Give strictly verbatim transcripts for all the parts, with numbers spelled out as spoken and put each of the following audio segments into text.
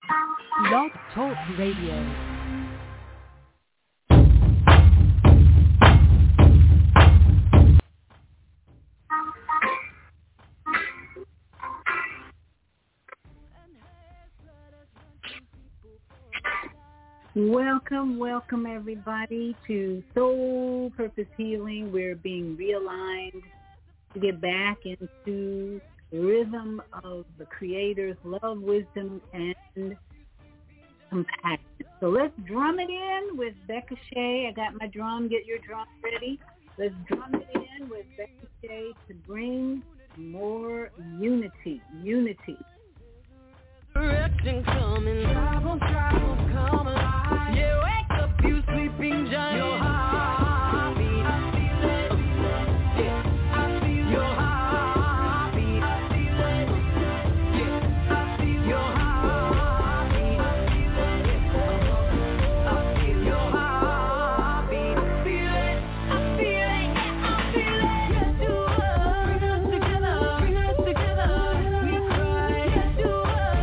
Blog Talk Radio. Welcome, welcome everybody to Soul Purpose Healing. We're being realigned to get back into the rhythm of the Creator's love, wisdom, and compassion. So let's drum it in with Becca Shea. I got my drum. Get your drum ready. Let's drum it in with Becca Shea to bring more unity, unity. Direction coming, trouble, trouble, come alive. Yeah, wake up, you sleeping giant. Your heartbeat, I feel it. Yeah, I feel your heartbeat. I feel it. Yeah, I feel your heartbeat. I feel it. I feel your heartbeat. Feel it. I feel it. Yeah, I feel it. Yes, you are. Bring us together. Bring us together. We cry. Yes, you are.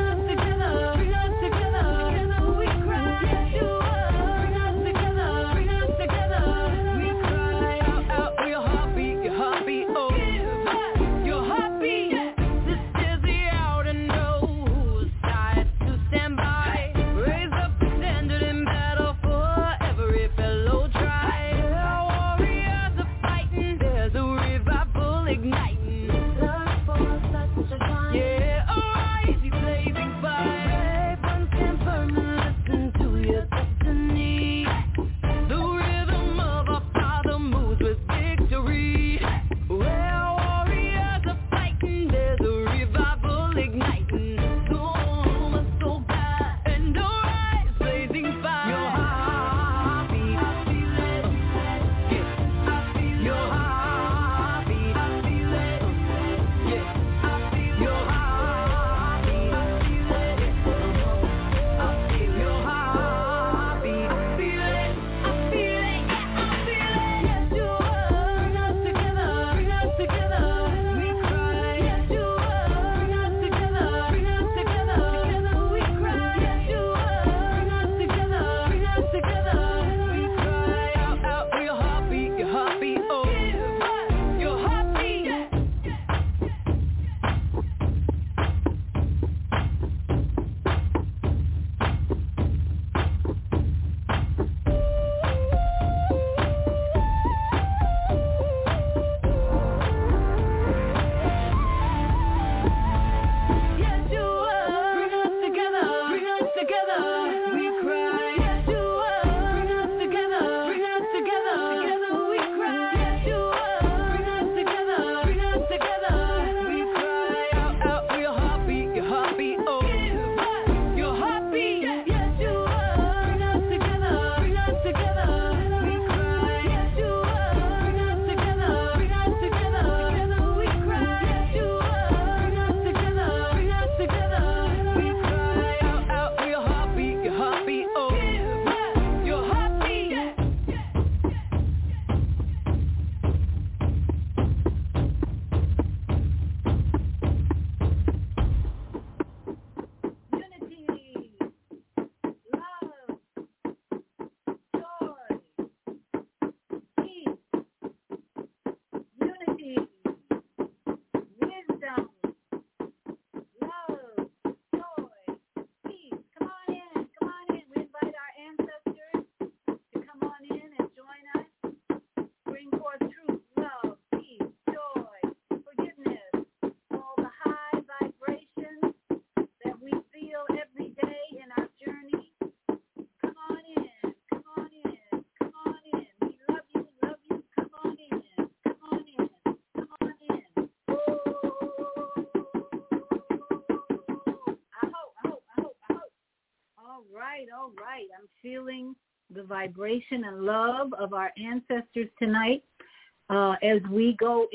All right, I'm feeling the vibration and love of our ancestors tonight uh, as we go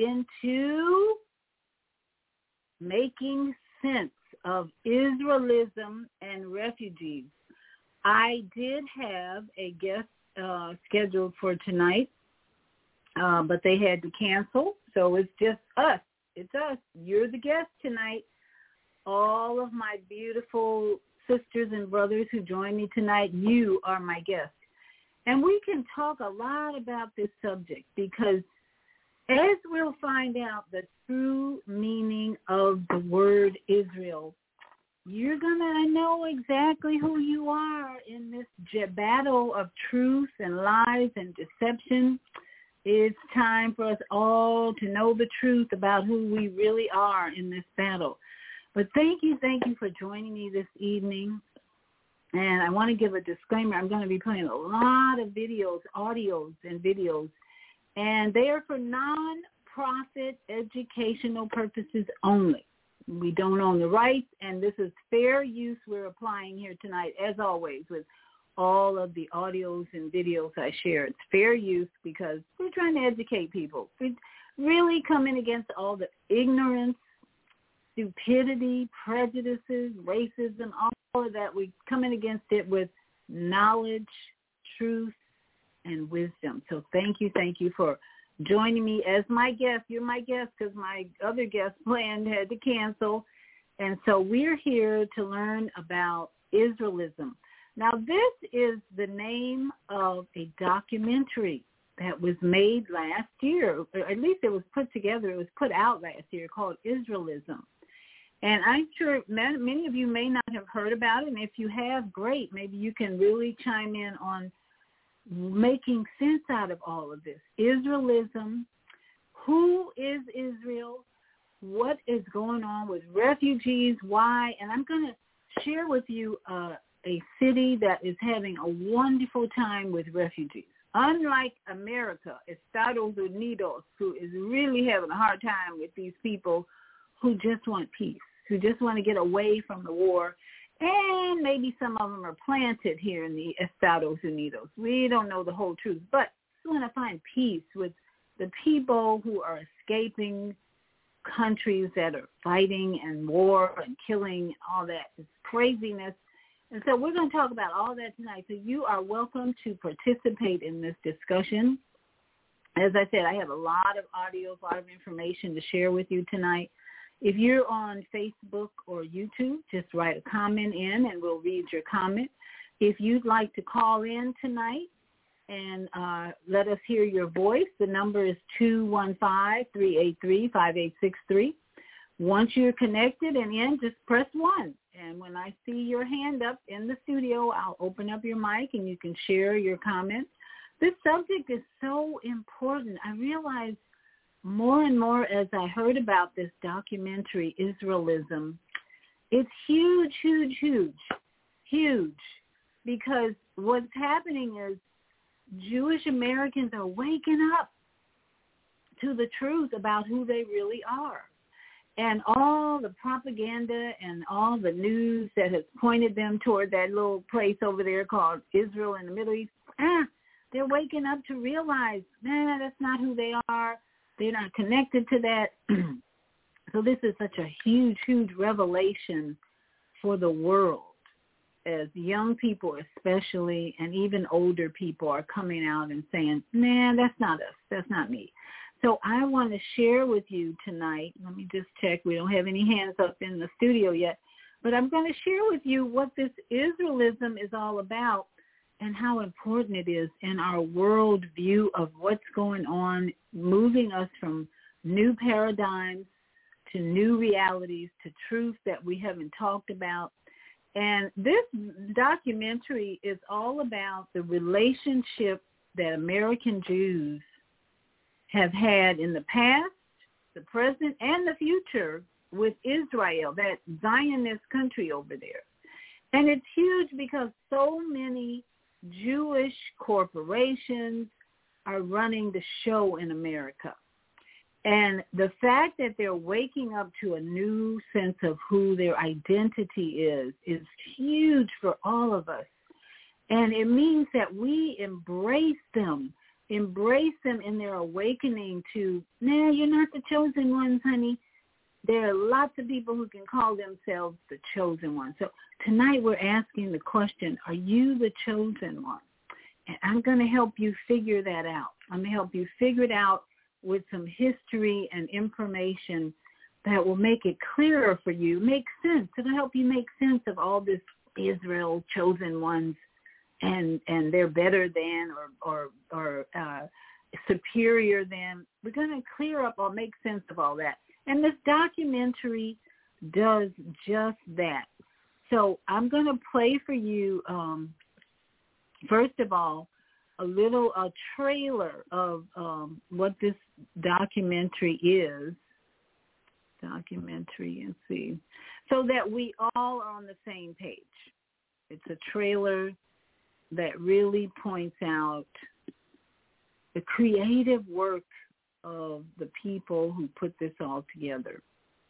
into making sense of Israelism and refugees. I did have a guest uh, scheduled for tonight, uh, but they had to cancel, so it's just us. It's us. You're the guest tonight. All of my beautiful sisters and brothers who join me tonight. You are my guest. And we can talk a lot about this subject because as we'll find out the true meaning of the word Israel, you're going to know exactly who you are in this battle of truth and lies and deception. It's time for us all to know the truth about who we really are in this battle. But thank you, thank you for joining me this evening. And I want to give a disclaimer. I'm going to be playing a lot of videos, audios and videos, and they are for non-profit educational purposes only. We don't own the rights, and this is fair use we're applying here tonight, as always, with all of the audios and videos I share. It's fair use because we're trying to educate people. We're really coming against all the ignorance, stupidity, prejudices, racism, all of that. We're coming against it with knowledge, truth, and wisdom. So thank you, thank you for joining me as my guest. You're my guest because my other guest planned had to cancel. And so we're here to learn about Israelism. Now, this is the name of a documentary that was made last year, or at least it was put together, it was put out last year, called Israelism. And I'm sure many of you may not have heard about it, and if you have, great. Maybe you can really chime in on making sense out of all of this. Israelism, who is Israel, what is going on with refugees, why, and I'm going to share with you uh, a city that is having a wonderful time with refugees. Unlike America, Estados Unidos, who is really having a hard time with these people who just want peace, who just want to get away from the war. And maybe some of them are planted here in the Estados Unidos. We don't know the whole truth, but we want to find peace with the people who are escaping countries that are fighting and war and killing, all that. It's craziness. And so we're going to talk about all that tonight. So you are welcome to participate in this discussion. As I said, I have a lot of audio, a lot of information to share with you tonight. If you're on Facebook or YouTube, just write a comment in and we'll read your comment. If you'd like to call in tonight and uh, let us hear your voice, the number is two one five, three eight three, five eight six three. Once you're connected and in, just press one. And when I see your hand up in the studio, I'll open up your mic and you can share your comments. This subject is so important. I realize more and more as I heard about this documentary, Israelism, it's huge, huge, huge, huge, because what's happening is Jewish Americans are waking up to the truth about who they really are. And all the propaganda and all the news that has pointed them toward that little place over there called Israel in the Middle East, ah, they're waking up to realize, nah, that's not who they are. They're not connected to that. So this is such a huge, huge revelation for the world, as young people especially, and even older people are coming out and saying, nah, that's not us. That's not me. So I want to share with you tonight. Let me just check. We don't have any hands up in the studio yet. But I'm going to share with you what this Israelism is all about and how important it is in our world view of what's going on, moving us from new paradigms to new realities, to truth that we haven't talked about. And this documentary is all about the relationship that American Jews have had in the past, the present, and the future with Israel, that Zionist country over there. And it's huge because so many Jewish corporations are running the show in America. And the fact that they're waking up to a new sense of who their identity is, is huge for all of us. And it means that we embrace them, embrace them in their awakening to, nah, you're not the chosen ones, honey. There are lots of people who can call themselves the chosen one. So tonight we're asking the question, are you the chosen one? And I'm going to help you figure that out. I'm going to help you figure it out with some history and information that will make it clearer for you, make sense. It'll help you make sense of all this Israel chosen ones, and and they're better than or or or uh, superior than. We're going to clear up or make sense of all that. And this documentary does just that. So I'm going to play for you, um, first of all, a little a trailer of um, what this documentary is. Documentary, and see, so that we all are on the same page. It's a trailer that really points out the creative work of the people who put this all together.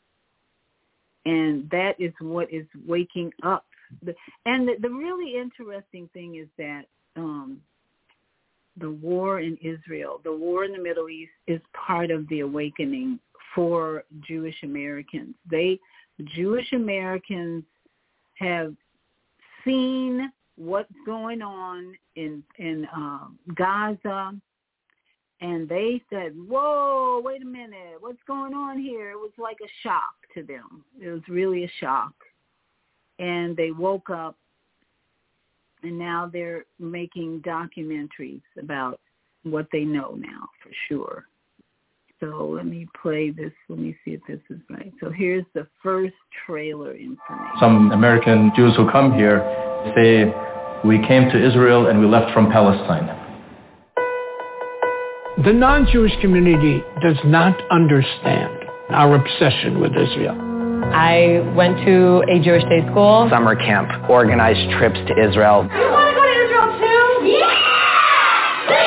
And that is what is waking up. The, and the, the really interesting thing is that um, the war in Israel, the war in the Middle East, is part of the awakening for Jewish Americans. They, Jewish Americans have seen what's going on in, in um, Gaza, and they said, whoa, wait a minute, what's going on here? It was like a shock to them. It was really a shock. And they woke up, and now they're making documentaries about what they know now for sure. So let me play this. Let me see if this is right. So here's the first trailer information. Some American Jews who come here say, we came to Israel and we left from Palestine. The non-Jewish community does not understand our obsession with Israel. I went to a Jewish day school. Summer camp, organized trips to Israel. You want to go to Israel too? Yeah! We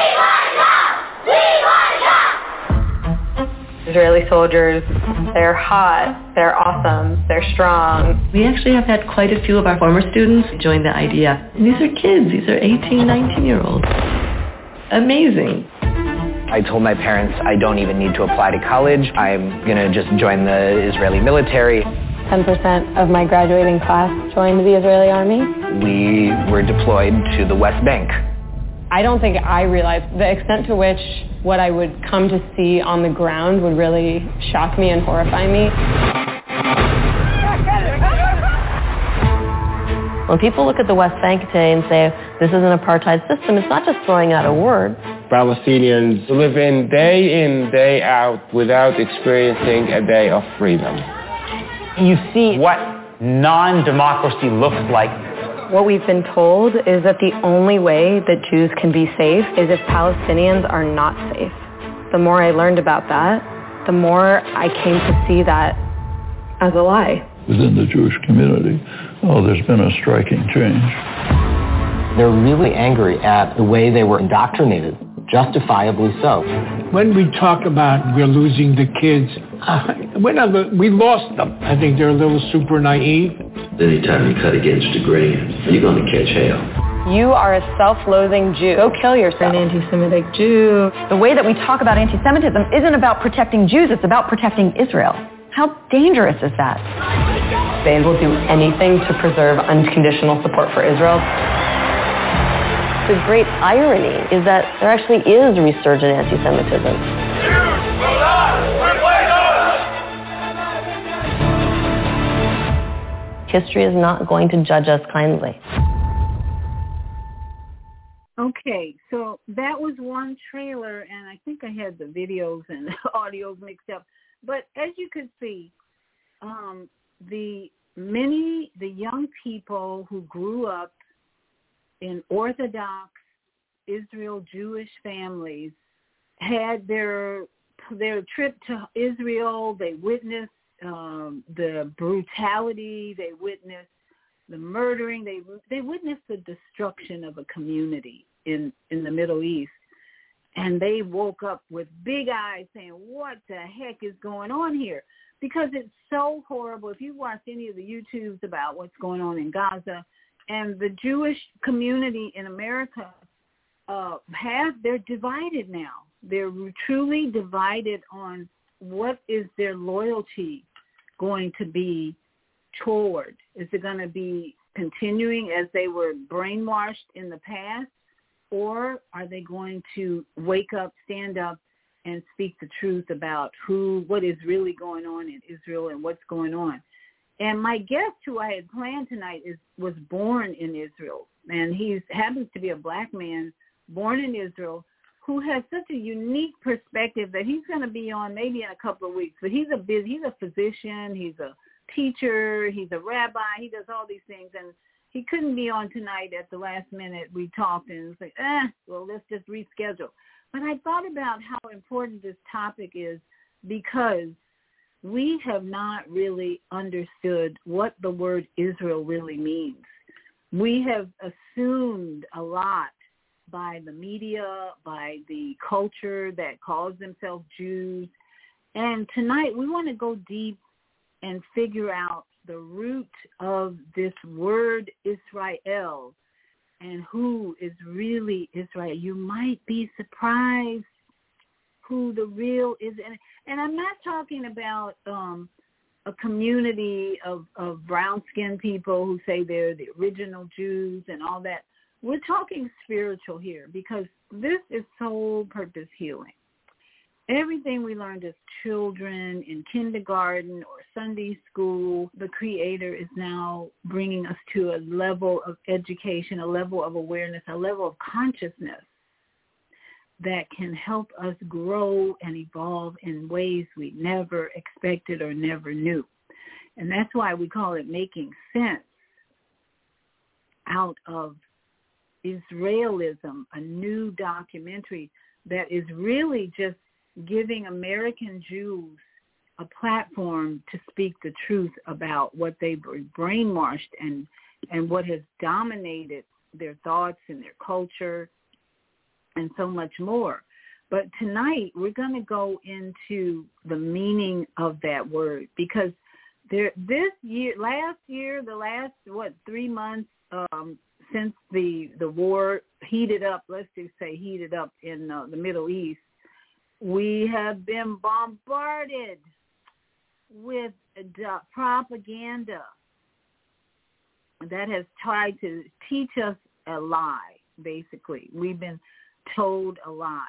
want to go! We want to go! Israeli soldiers, they're hot, they're awesome, they're strong. We actually have had quite a few of our former students join the idea. And these are kids, these are eighteen, nineteen-year-olds. Amazing. I told my parents I don't even need to apply to college. I'm going to just join the Israeli military. ten percent of my graduating class joined the Israeli army. We were deployed to the West Bank. I don't think I realized the extent to which what I would come to see on the ground would really shock me and horrify me. When people look at the West Bank today and say, this is an apartheid system, it's not just throwing out a word. Palestinians live in day in, day out without experiencing a day of freedom. You see what non-democracy looks like. What we've been told is that the only way that Jews can be safe is if Palestinians are not safe. The more I learned about that, the more I came to see that as a lie. Within the Jewish community, oh, there's been a striking change. They're really angry at the way they were indoctrinated, justifiably so. When we talk about we're losing the kids, uh, we're not, we lost them. I think they're a little super naive. Anytime you cut against the grain, you're going to catch hell. You are a self-loathing Jew. Go kill yourself. An anti-Semitic Jew. The way that we talk about anti-Semitism isn't about protecting Jews, it's about protecting Israel. How dangerous is that? They will do anything to preserve unconditional support for Israel. The great irony is that there actually is resurgent anti-Semitism. Jews will not replace us! History is not going to judge us kindly. Okay, so that was one trailer, and I think I had the videos and the audios mixed up. But as you could see, um, the many, the young people who grew up in Orthodox Israel Jewish families had their their trip to Israel. They witnessed um, the brutality. They witnessed the murdering. They they witnessed the destruction of a community in, in the Middle East. And they woke up with big eyes saying, what the heck is going on here? Because it's so horrible. If you watch any of the YouTubes about what's going on in Gaza, and the Jewish community in America uh, have, they're divided now. They're truly divided on what is their loyalty going to be toward. Is it going to be continuing as they were brainwashed in the past? Or are they going to wake up, stand up, and speak the truth about who, what is really going on in Israel and what's going on? And my guest who I had planned tonight is was born in Israel. And he happens to be a black man born in Israel who has such a unique perspective that he's going to be on maybe in a couple of weeks. But he's a busy, he's a physician, he's a teacher, he's a rabbi, he does all these things. And he couldn't be on tonight at the last minute. We talked and it was like, eh, well, let's just reschedule. But I thought about how important this topic is because we have not really understood what the word Israel really means. We have assumed a lot by the media, by the culture that calls themselves Jews. And tonight we want to go deep and figure out the root of this word Israel and who is really Israel. You might be surprised who the real is. And, and I'm not talking about um, a community of, of brown-skinned people who say they're the original Jews and all that. We're talking spiritual here because this is soul purpose healing. Everything we learned as children in kindergarten or Sunday school, the Creator is now bringing us to a level of education, a level of awareness, a level of consciousness that can help us grow and evolve in ways we never expected or never knew. And that's why we call it making sense out of Israelism, a new documentary that is really just giving American Jews a platform to speak the truth about what they were brainwashed and, and what has dominated their thoughts and their culture and so much more. But tonight we're going to go into the meaning of that word because there, this year, last year, the last, what, three months um, since the, the war heated up, let's just say heated up in uh, the Middle East, we have been bombarded with uh, propaganda that has tried to teach us a lie, basically. We've been told a lie.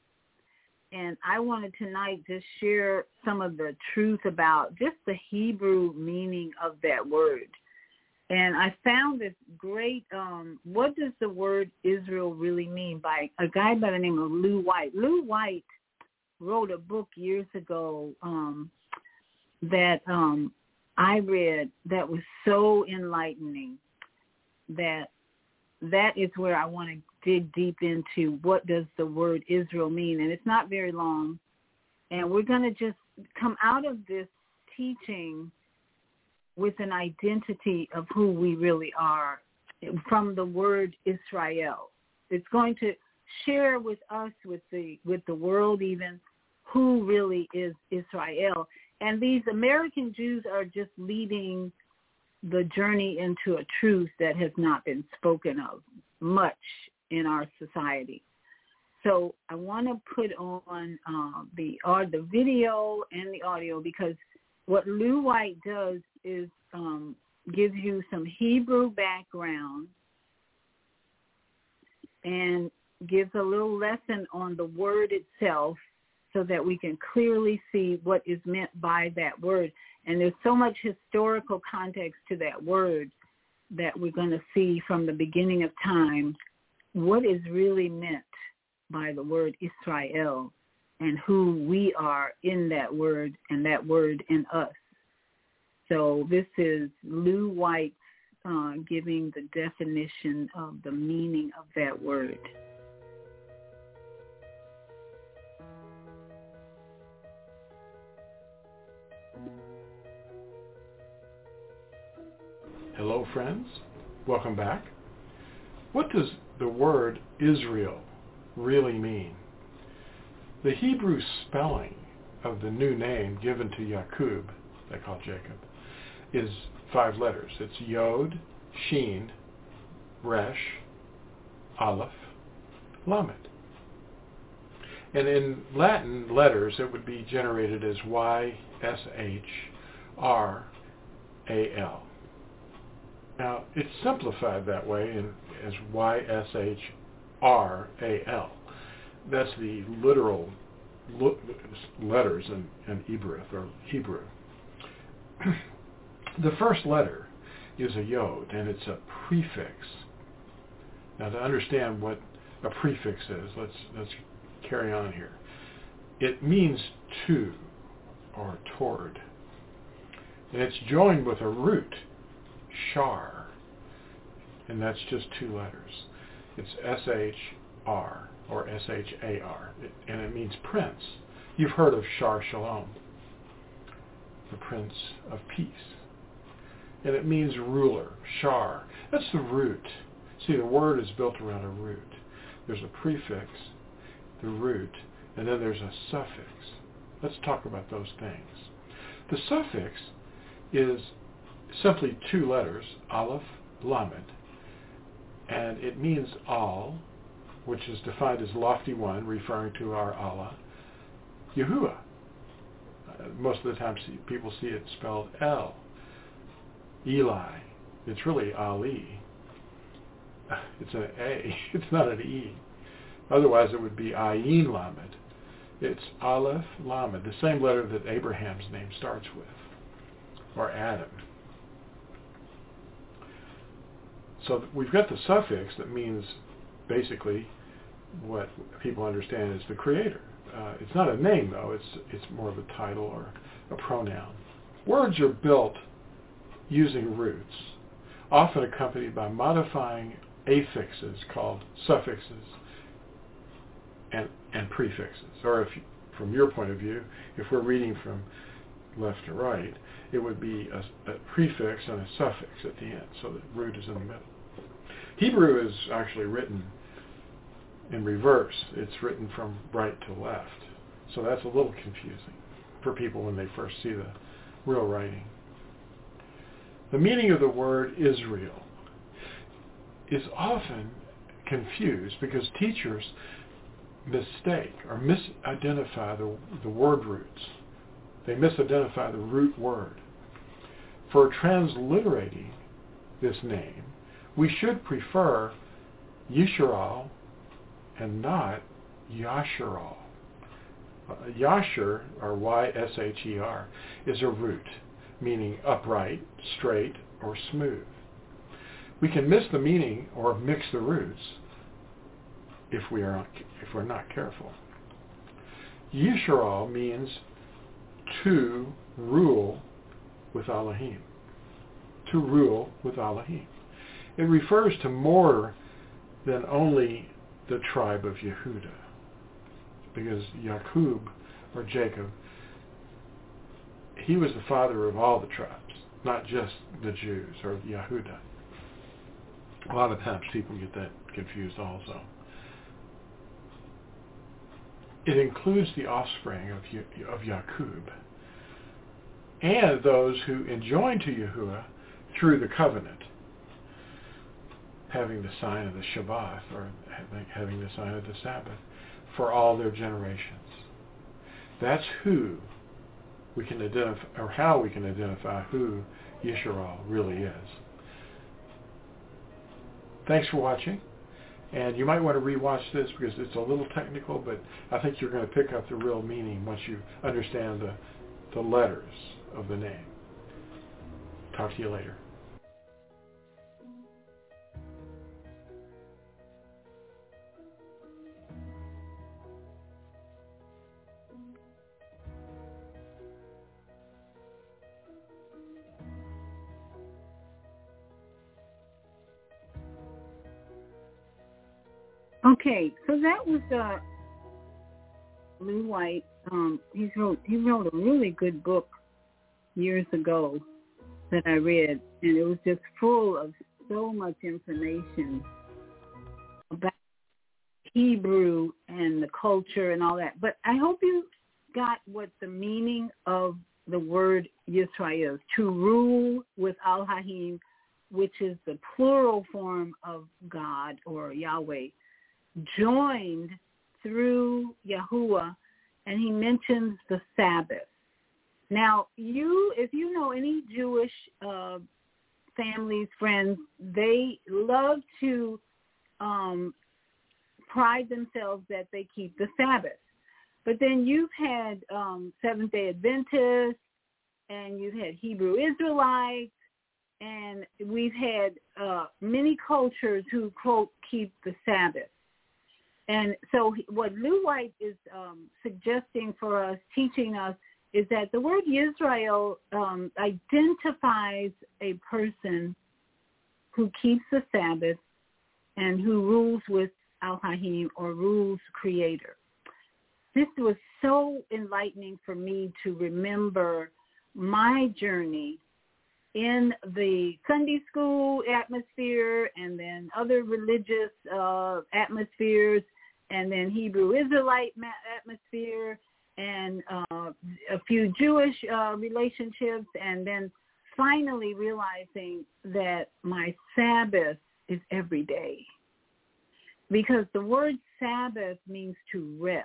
And I wanted tonight to share some of the truth about just the Hebrew meaning of that word. And I found this great, um, what does the word Israel really mean, by a guy by the name of Lou White. Lou White wrote a book years ago um, that um, I read that was so enlightening that that is where I want to dig deep into what does the word Israel mean. And it's not very long. And we're going to just come out of this teaching with an identity of who we really are from the word Israel. It's going to share with us, with the with the world even, who really is Israel. And these American Jews are just leading the journey into a truth that has not been spoken of much in our society. So I want to put on uh, the uh, the video and the audio because what Lou White does is um, gives you some Hebrew background and gives a little lesson on the word itself so that we can clearly see what is meant by that word. And there's so much historical context to that word that we're going to see from the beginning of time what is really meant by the word Israel and who we are in that word and that word in us. So this is Lou White uh, giving the definition of the meaning of that word. Hello, friends. Welcome back. What does the word Israel really mean? The Hebrew spelling of the new name given to Yaakov, they call Jacob, is five letters. It's Yod, Shin, Resh, Aleph, Lamed. And in Latin letters, it would be generated as Y S H R A L. Now, it's simplified that way in, as Y S H R A L. That's the literal lo- letters in, in Hebrew or Hebrew. The first letter is a yod, and it's a prefix. Now, to understand what a prefix is, let's let's carry on here. It means to or toward, and it's joined with a root, shar, and that's just two letters. It's S H R or S H A R, and it means prince. You've heard of Shar Shalom, the Prince of Peace. And it means ruler, shar. That's the root. See, the word is built around a root. There's a prefix, the root, and then there's a suffix. Let's talk about those things. The suffix is simply two letters, aleph, lamed, and it means al, which is defined as lofty one, referring to our Allah, Yahuwah. Uh, most of the time see, people see it spelled El. Eli. It's really Ali. It's an A. It's not an E. Otherwise it would be Ayin Lamed. It's Aleph Lamed, the same letter that Abraham's name starts with, or Adam. So we've got the suffix that means basically what people understand as the creator. Uh, it's not a name, though. It's it's more of a title or a pronoun. Words are built using roots, often accompanied by modifying affixes called suffixes and, and prefixes. Or if, from your point of view, if we're reading from left to right, it would be a, a prefix and a suffix at the end, so the root is in the middle. Hebrew is actually written in reverse. It's written from right to left. So that's a little confusing for people when they first see the real writing. The meaning of the word Israel is often confused because teachers mistake or misidentify the, the word roots. They misidentify the root word. For transliterating this name, we should prefer Yisrael and not Yasharal. Uh, Yasher, or Y S H E R, is a root, meaning upright, straight, or smooth. We can miss the meaning or mix the roots if we are if we're not careful. Yisrael means to rule with Elohim. To rule with Elohim. It refers to more than only the tribe of Yehuda, because Yaqub, or Jacob, he was the father of all the tribes, not just the Jews or Yehuda. A lot of times people get that confused also. It includes the offspring of, of Yaqub and those who enjoined to Yahuwah through the covenant, having the sign of the Shabbat, or having the sign of the Sabbath, for all their generations. That's who we can identify, or how we can identify who Yisrael really is. Thanks for watching, and you might want to rewatch this because it's a little technical, but I think you're going to pick up the real meaning once you understand the, the letters of the name. Talk to you later. Okay, so that was uh, Lou White. Um, he wrote he wrote a really good book years ago that I read, and it was just full of so much information about Hebrew and the culture and all that. But I hope you got what the meaning of the word Yisrael is, to rule with Elohim, which is the plural form of God or Yahweh, joined through Yahuwah, and he mentions the Sabbath. Now, you, if you know any Jewish uh, families, friends, they love to um, pride themselves that they keep the Sabbath. But then you've had um, Seventh-day Adventists and you've had Hebrew Israelites, and we've had uh, many cultures who, quote, keep the Sabbath. And so what Lou White is um, suggesting for us, teaching us, is that the word Yisrael um, identifies a person who keeps the Sabbath and who rules with Al-Hahim, or rules Creator. This was so enlightening for me to remember my journey in the Sunday school atmosphere, and then other religious uh, atmospheres, and then Hebrew Israelite atmosphere, and uh, a few Jewish uh, relationships, and then finally realizing that my Sabbath is every day. Because the word Sabbath means to rest.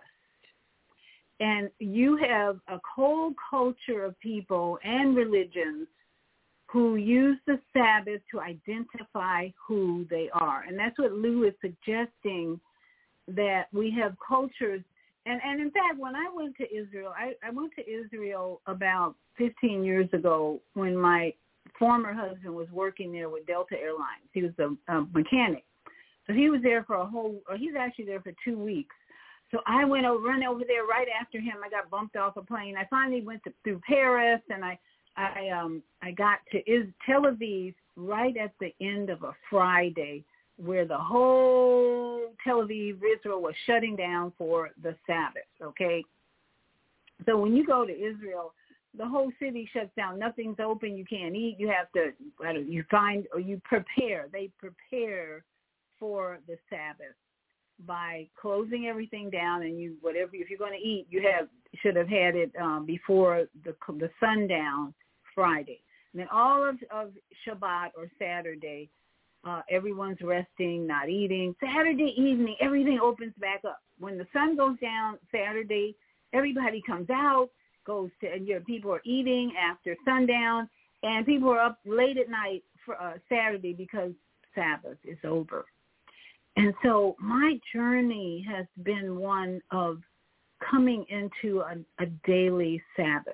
And you have a whole culture of people and religions who use the Sabbath to identify who they are. And that's what Lou is suggesting, that we have cultures. And, and in fact, when I went to Israel, I, I went to Israel about fifteen years ago when my former husband was working there with Delta Airlines. He was a, a mechanic. So he was there for a whole, or he's actually there for two weeks. So I went over, run over there right after him. I got bumped off a plane. I finally went to, through Paris, and I, I, um, I got to Is, Tel Aviv right at the end of a Friday, where the whole Tel Aviv, Israel, was shutting down for the Sabbath. Okay. So when you go to Israel, the whole city shuts down. Nothing's open. You can't eat. You have to, I don't, you find, or you prepare. They prepare for the Sabbath by closing everything down, and you, whatever, if you're going to eat, you have should have had it um, before the the sundown Friday. And then all of, of Shabbat or Saturday, uh, everyone's resting, not eating. Saturday evening, everything opens back up. When the sun goes down Saturday, everybody comes out, goes to, and your people are eating after sundown, and people are up late at night for uh, Saturday because Sabbath is over. And so my journey has been one of coming into a, a daily Sabbath.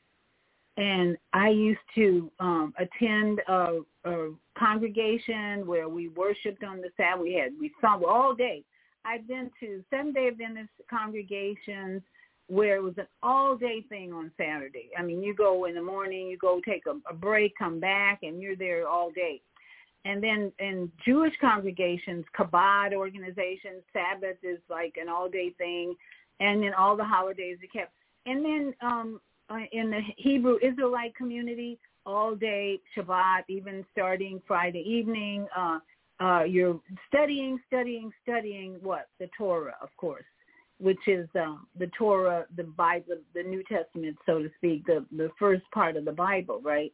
And I used to um, attend a, a congregation where we worshiped on the Sabbath. We had, we sung all day. I've been to Seventh-day Adventist congregations where it was an all-day thing on Saturday. I mean, you go in the morning, you go take a, a break, come back, and you're there all day. And then in Jewish congregations, Chabad organizations, Sabbath is like an all-day thing, and then all the holidays are kept. And then um, in the Hebrew Israelite community, all day Shabbat, even starting Friday evening, uh, uh, you're studying, studying, studying what? The Torah, of course, which is um, the Torah, the Bible, the New Testament, so to speak, the, the first part of the Bible, right?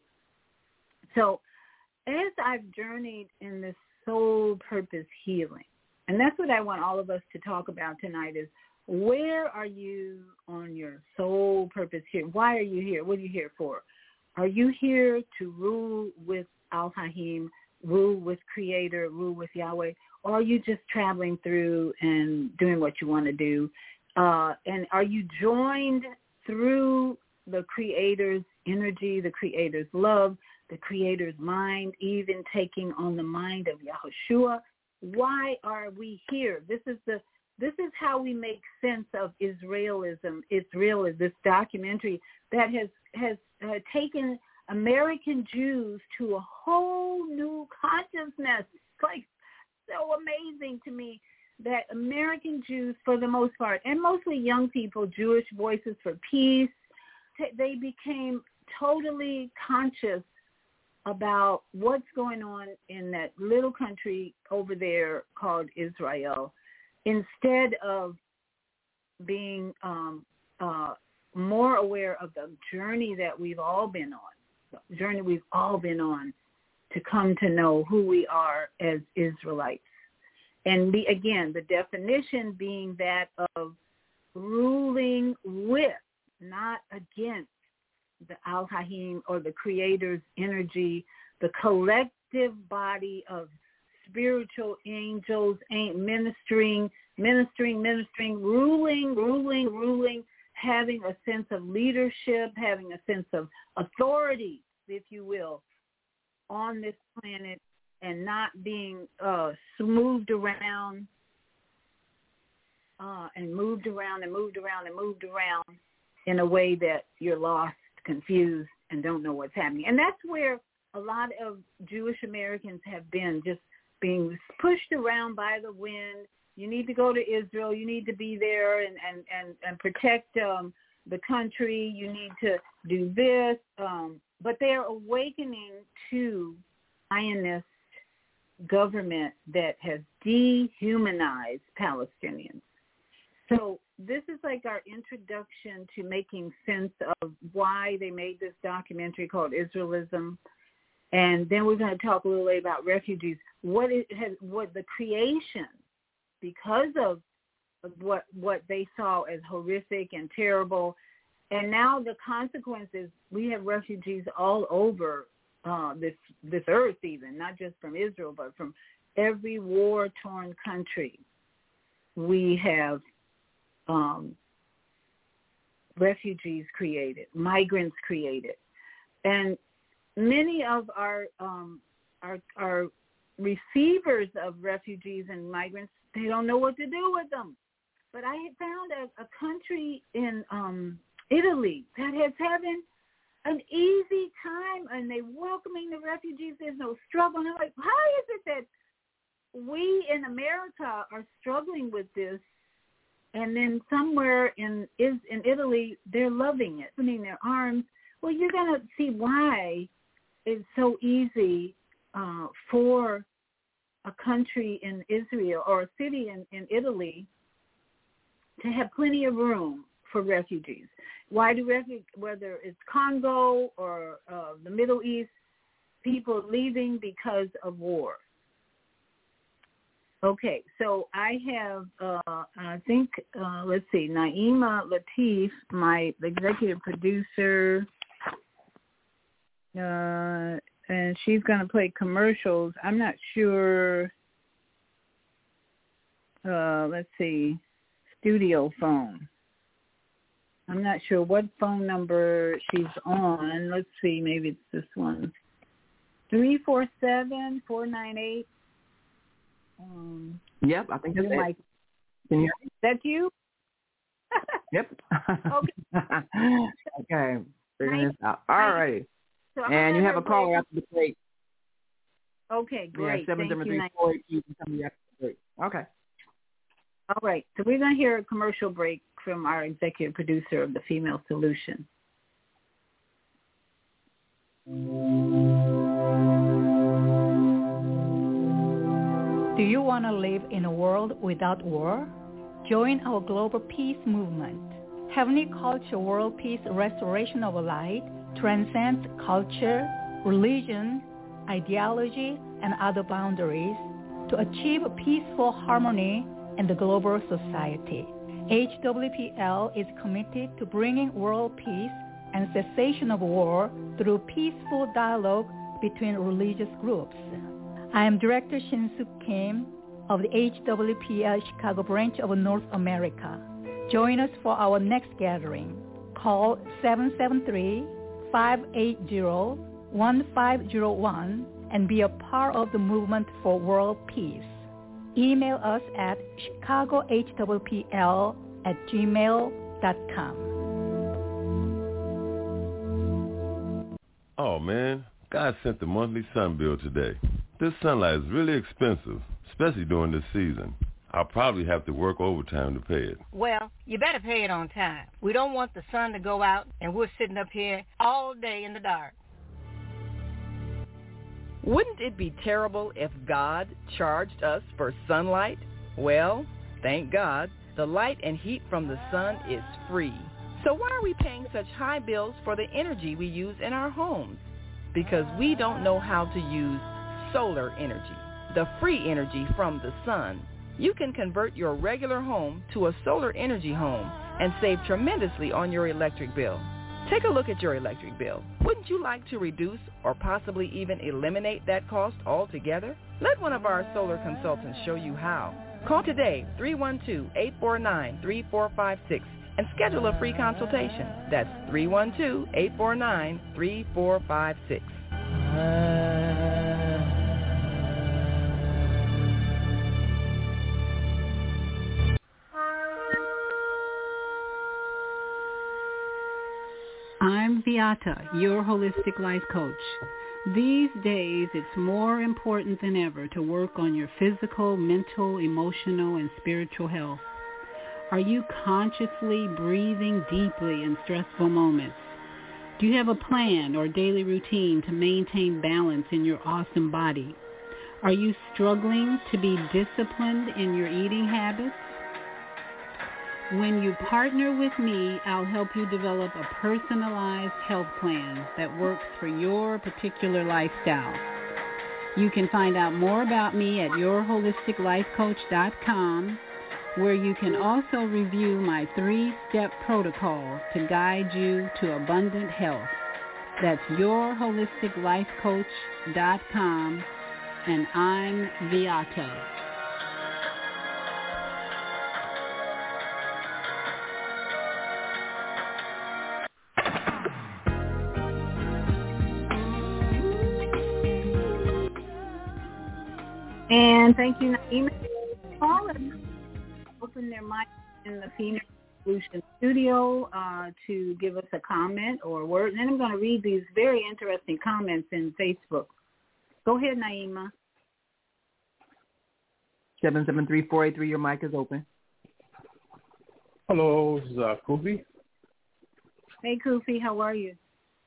So as I've journeyed in this soul purpose healing, and that's what I want all of us to talk about tonight, is where are you on your soul purpose here? Why are you here? What are you here for? Are you here to rule with Al-Hahim, rule with Creator, rule with Yahweh, or are you just traveling through and doing what you want to do? Uh, and are you joined through the Creator's energy, the Creator's love, the Creator's mind, even taking on the mind of Yahushua? Why are we here? This is the this is how we make sense of Israelism. Israel is this documentary that has has uh, taken American Jews to a whole new consciousness. It's like so amazing to me that American Jews, for the most part, and mostly young people, Jewish Voices for Peace, t- they became totally conscious about what's going on in that little country over there called Israel, instead of being um, uh, more aware of the journey that we've all been on, the journey we've all been on to come to know who we are as Israelites. And the, again, the definition being that of ruling with, not against, the Al-Hahim or the Creator's energy, the collective body of spiritual angels, ministering, ministering, ministering, ruling, ruling, ruling, having a sense of leadership, having a sense of authority, if you will, on this planet, and not being uh, smoothed around uh, and moved around and moved around and moved around in a way that you're lost, confused, and don't know what's happening. And that's where a lot of Jewish Americans have been, just being pushed around by the wind. You need to go to Israel. You need to be there and, and, and, and protect um, the country. You need to do this. Um, but they're awakening to Zionist government that has dehumanized Palestinians. So this is like our introduction to making sense of why they made this documentary called Israelism. And then we're going to talk a little later about refugees. What it has, what the creation, because of what what they saw as horrific and terrible, and now the consequences. We have refugees all over uh, this this earth, even not just from Israel, but from every war-torn country. We have um, refugees created, migrants created, and many of our um, our our receivers of refugees and migrants, they don't know what to do with them. But I found a, a country in um, Italy that is having an easy time, and they're welcoming the refugees. There's no struggle. And I'm like, how is it that we in America are struggling with this, and then somewhere in is in Italy they're loving it, opening their arms? Well, you're going to see why it's so easy uh, for a country in Israel or a city in, in Italy to have plenty of room for refugees. Why do refugees, whether it's Congo or uh, the Middle East, people leaving because of war? Okay, so I have, uh, I think, uh, let's see, Naima Latif, my executive producer, uh, and she's going to play commercials. I'm not sure, uh, let's see, studio phone. I'm not sure what phone number she's on. Let's see, maybe it's this one. three four seven, four nine eight. Um, yep, I think that's it. Might... Can you That's you? Yep. Okay. Okay. Figuring this out. All righty. So and you have a caller after the break. Okay, great. Yeah, seven seven three four eight two after the break. Okay. All right. So we're going to hear a commercial break from our executive producer of The Female Solution. Do you want to live in a world without war? Join our global peace movement. Heavenly Culture World Peace Restoration of Light transcends culture, religion, ideology, and other boundaries to achieve peaceful harmony in the global society. H W P L is committed to bringing world peace and cessation of war through peaceful dialogue between religious groups. I am Director Shin-Suk Kim of the H W P L Chicago branch of North America. Join us for our next gathering. Call seven seven three, five eight zero, one five zero one and be a part of the movement for world peace. Email us at chicago h w p l at gmail dot com. Oh, man, God sent the monthly sun bill today. This sunlight is really expensive, especially during this season. I'll probably have to work overtime to pay it. Well, you better pay it on time. We don't want the sun to go out and we're sitting up here all day in the dark. Wouldn't it be terrible if God charged us for sunlight? Well, thank God, the light and heat from the sun is free. So why are we paying such high bills for the energy we use in our homes? Because we don't know how to use solar energy, the free energy from the sun. You can convert your regular home to a solar energy home and save tremendously on your electric bill. Take a look at your electric bill. Wouldn't you like to reduce or possibly even eliminate that cost altogether? Let one of our solar consultants show you how. Call today, three one two, eight four nine, three four five six, and schedule a free consultation. That's three one two, eight four nine, three four five six. I'm Beata, your holistic life coach. These days, it's more important than ever to work on your physical, mental, emotional, and spiritual health. Are you consciously breathing deeply in stressful moments? Do you have a plan or daily routine to maintain balance in your awesome body? Are you struggling to be disciplined in your eating habits? When you partner with me, I'll help you develop a personalized health plan that works for your particular lifestyle. You can find out more about me at your holistic life coach dot com, where you can also review my three-step protocol to guide you to abundant health. That's your holistic life coach dot com, and I'm Beata. And thank you, Naima, for calling. Open their mic in the Phoenix Solution Studio uh, to give us a comment or a word. And then I'm going to read these very interesting comments in Facebook. Go ahead, Naima. seven seven three, four eight three, your mic is open. Hello, this is uh, Kofi. Hey, Kofi, how are you?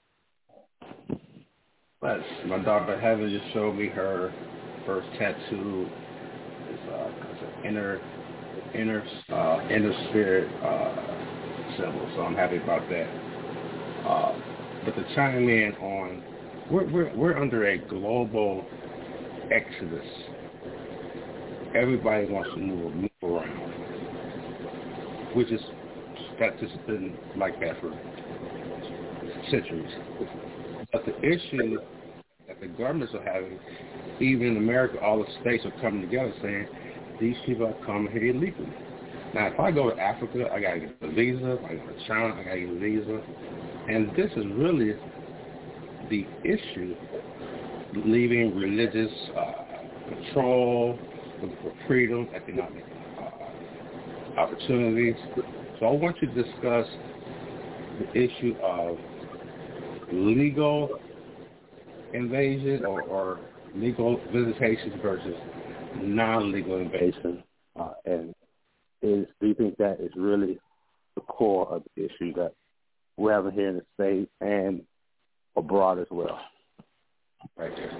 Yes, my daughter Heather just showed me her first tattoo. It's, uh, it's an inner, inner, uh, inner spirit uh, symbol. So I'm happy about that. Uh, but to chime in on, we're we're we're under a global exodus. Everybody wants to move, move around, which is that's just been like that for centuries. But the issue that the governments are having, even in America, all the states are coming together saying these people are coming here illegally. Now, if I go to Africa, I got to get a visa. If I go to China, I got to get a visa. And this is really the issue, leaving religious uh, control, looking for freedom, economic uh, opportunities. So I want you to discuss the issue of legal invasion or, or legal visitations versus non-legal invasion, uh, and is do you think that is really the core of the issue that we're having here in the state and abroad as well? Right there.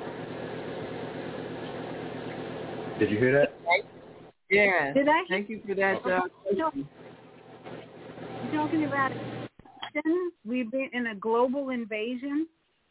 Did you hear that? Yeah. Did I? Thank you for that. Uh, You're talking about we've been in a global invasion.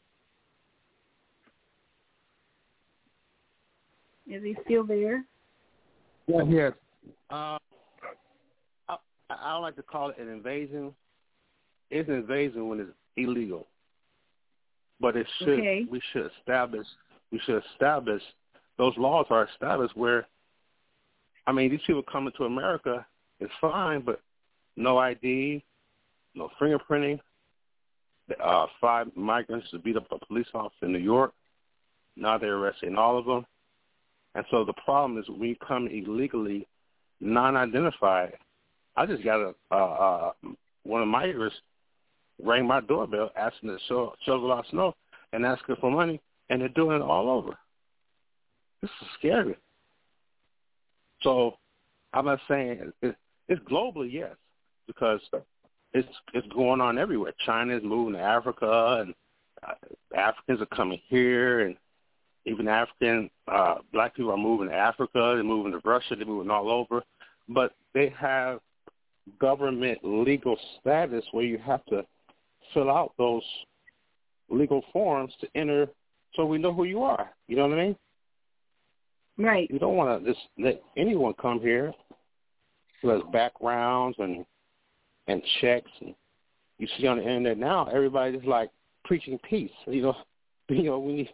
Is he still there? Yeah, yes. Uh, I, I don't like to call it an invasion. It's an invasion when it's illegal. But it should. Okay. We should establish. We should establish. Those laws are established where. I mean, these people coming to America is fine, but no I D, no fingerprinting. Uh, five migrants to beat up a police officer in New York. Now they're arresting all of them. And so the problem is when you come illegally, non-identified, I just got a, uh, uh, one of my neighbors rang my doorbell asking to show, shovel out snow and asking for money, and they're doing it all over. This is scary. So I'm not saying it, it's globally, yes, because it's it's going on everywhere. China is moving to Africa, and uh, Africans are coming here, and even African uh, black people are moving to Africa. They're moving to Russia. They're moving all over. But they have government legal status where you have to fill out those legal forms to enter so we know who you are. You know what I mean? Right. You don't want to just let anyone come here who has backgrounds and and checks. And you see on the internet now, everybody's like preaching peace. You know, you know we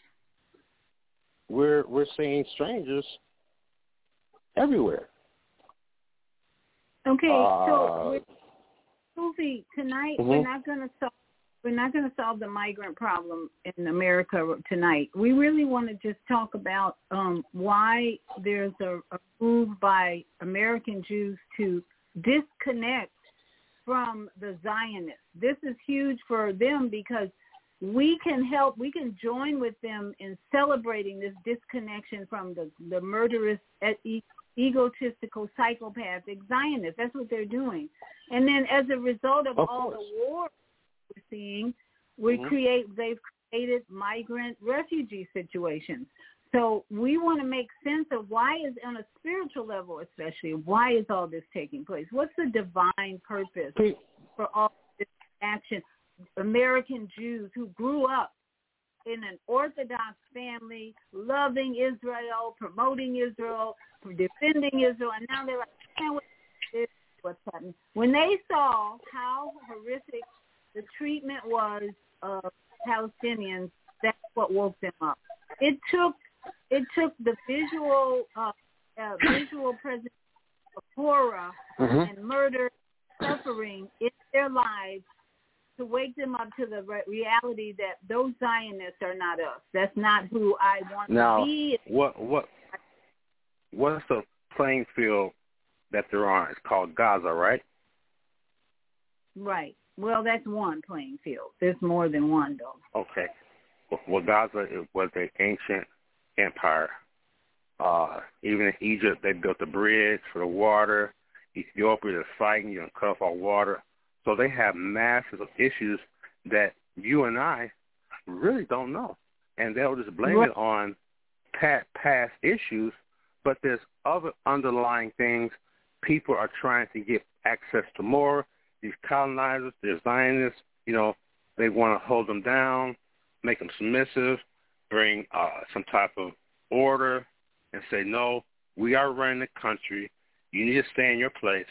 we're we're seeing strangers everywhere. Okay, uh, so Sufi, tonight Mhm. we're not going to solve we're not going to solve the migrant problem in America tonight. We really want to just talk about um, why there's a, a move by American Jews to disconnect from the Zionists. This is huge for them because we can help, we can join with them in celebrating this disconnection from the, the murderous, e- egotistical, psychopathic Zionists. That's what they're doing. And then as a result of, of all course. the war we're seeing, we Mhm. create, they've created migrant refugee situations. So we want to make sense of why is, on a spiritual level especially, why is all this taking place? What's the divine purpose for all this action? American Jews who grew up in an Orthodox family, loving Israel, promoting Israel, defending Israel, and now they're like, man, what is what's happening? When they saw how horrific the treatment was of Palestinians, that's what woke them up. It took it took the visual uh, uh, visual presence of horror Mhm. and murder, suffering in their lives to wake them up to the re- reality that those Zionists are not us. That's not who I want Now, to be. what what what's the playing field that they're on? It's called Gaza, right? Right. Well, that's one playing field. There's more than one, though. Okay. Well, Gaza it was an ancient empire. Uh, even in Egypt, they built a bridge for the water. Ethiopia is fighting, you know, cut off all water. So they have masses of issues that you and I really don't know. And they'll just blame Right. it on past, past issues, but there's other underlying things. People are trying to get access to more. These colonizers, they're Zionists, you know, they want to hold them down, make them submissive, bring uh, some type of order and say, no, we are running the country. You need to stay in your place.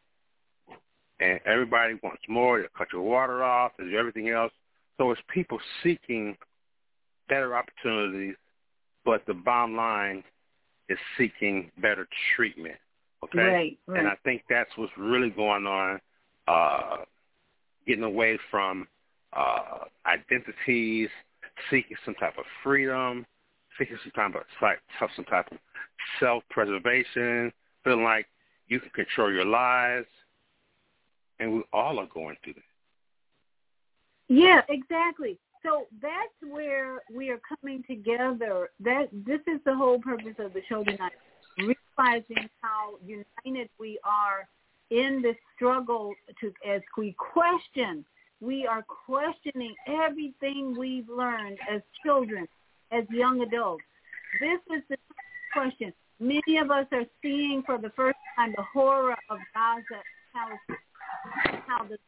And everybody wants more. They'll cut your water off. There's everything else. So it's people seeking better opportunities, but the bottom line is seeking better treatment. Okay? Right, right. And I think that's what's really going on, uh, getting away from uh, identities, seeking some type of freedom, seeking some type of, some type of self-preservation, feeling like you can control your lives. And we all are going through that. Yeah, exactly. So that's where we are coming together. That this is the whole purpose of the show tonight, realizing how united we are in this struggle to, as we question, we are questioning everything we've learned as children, as young adults. This is the question. Many of us are seeing for the first time the horror of Gaza, Palestine, how the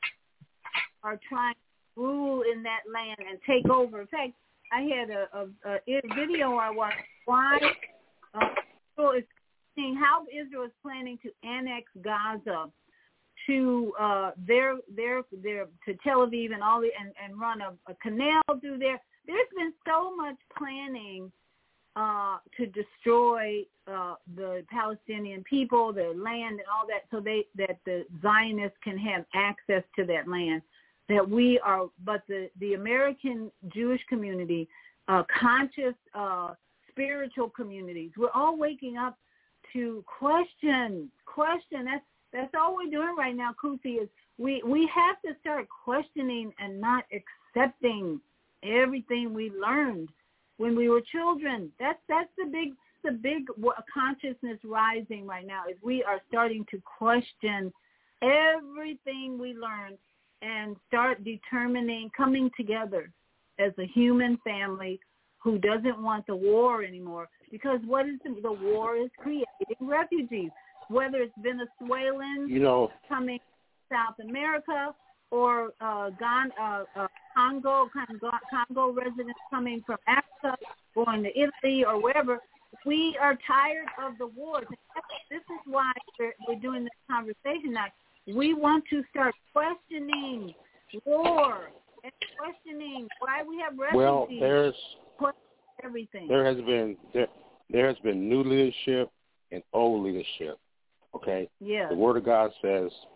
are trying to rule in that land and take over. In fact, I had a, a, a video I watched. Why uh, Israel is seeing how Israel is planning to annex Gaza to uh, their their their to Tel Aviv and all the and, and run a, a canal through there. There's been so much planning uh, to destroy uh, the Palestinian people, their land, and all that, so they that the Zionists can have access to that land. That we are, but the, the American Jewish community, uh, conscious uh, spiritual communities, we're all waking up to question, question. That's that's all we're doing right now, Kufi, is we, we have to start questioning and not accepting everything we learned when we were children. That's that's the big the big consciousness rising right now, is we are starting to question everything we learned and start determining, coming together as a human family who doesn't want the war anymore. Because what is the, the war is creating refugees, whether it's Venezuelans you know, coming to South America or uh, Ghana, uh, uh, Congo, Congo, Congo residents coming from Africa, going to Italy or wherever. We are tired of the wars. This is why we're, we're doing this conversation now. We want to start questioning war and questioning why we have refugees. well, there's everything. There has been there, there has been new leadership and old leadership. Okay. Yeah. The Word of God says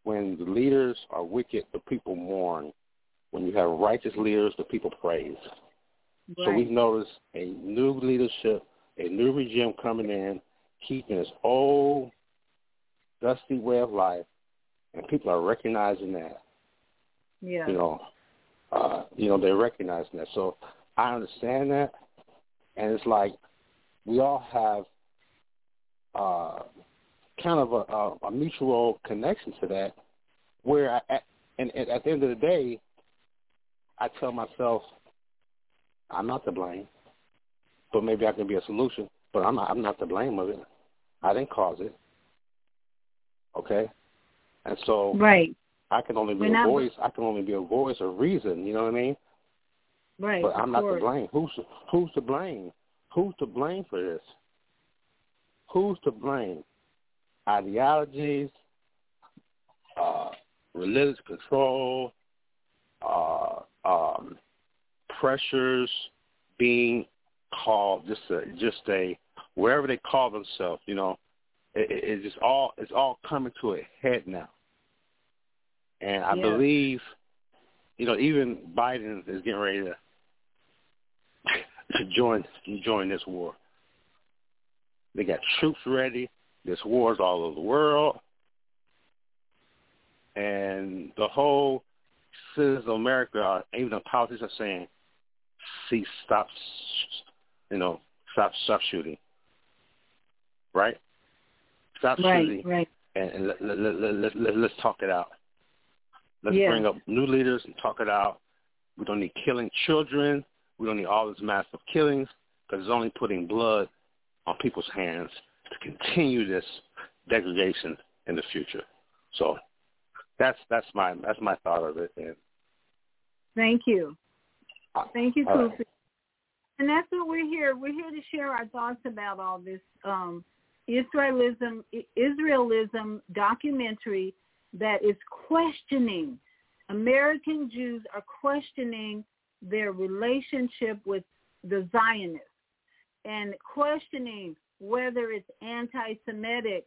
when the leaders are wicked, the people mourn. When you have righteous leaders, the people praise. Right. So we've noticed a new leadership, a new regime coming in, keeping its old, dusty way of life, and people are recognizing that. Yeah. You know, uh, you know, they're recognizing that. So I understand that, and it's like we all have uh, kind of a, a, a mutual connection to that, where I, at, and, and at the end of the day, I tell myself, I'm not to blame, but maybe I can be a solution, but I'm not, I'm not to blame of it. I didn't cause it. Okay? And so right. I can only be We're a not, voice. I can only be a voice of reason, you know what I mean? Right. But I'm not course. to blame. Who's to, who's to blame? Who's to blame for this? Who's to blame? Ideologies, uh, religious control, uh, um, pressures, being called just a, just a wherever they call themselves, you know, it, it, it's just all it's all coming to a head now. And I yeah. believe, you know, even Biden is getting ready to to join join this war. They got troops ready. There's wars all over the world, and the whole citizens of America, even the politicians, are saying, "Cease, stop, you know, stop, stop shooting." Right? Stop right, shooting, right. and, and let, let, let, let, let, let's talk it out. Let's yeah. bring up new leaders and talk it out. We don't need killing children. We don't need all this massive killings, because it's only putting blood on people's hands to continue this degradation in the future. So that's that's my that's my thought of it. And thank you, thank you, Kofi. Right. And that's what we're here. We're here to share our thoughts about all this um, Israelism, Israelism documentary that is questioning. American Jews are questioning their relationship with the Zionists and questioning whether it's anti-Semitic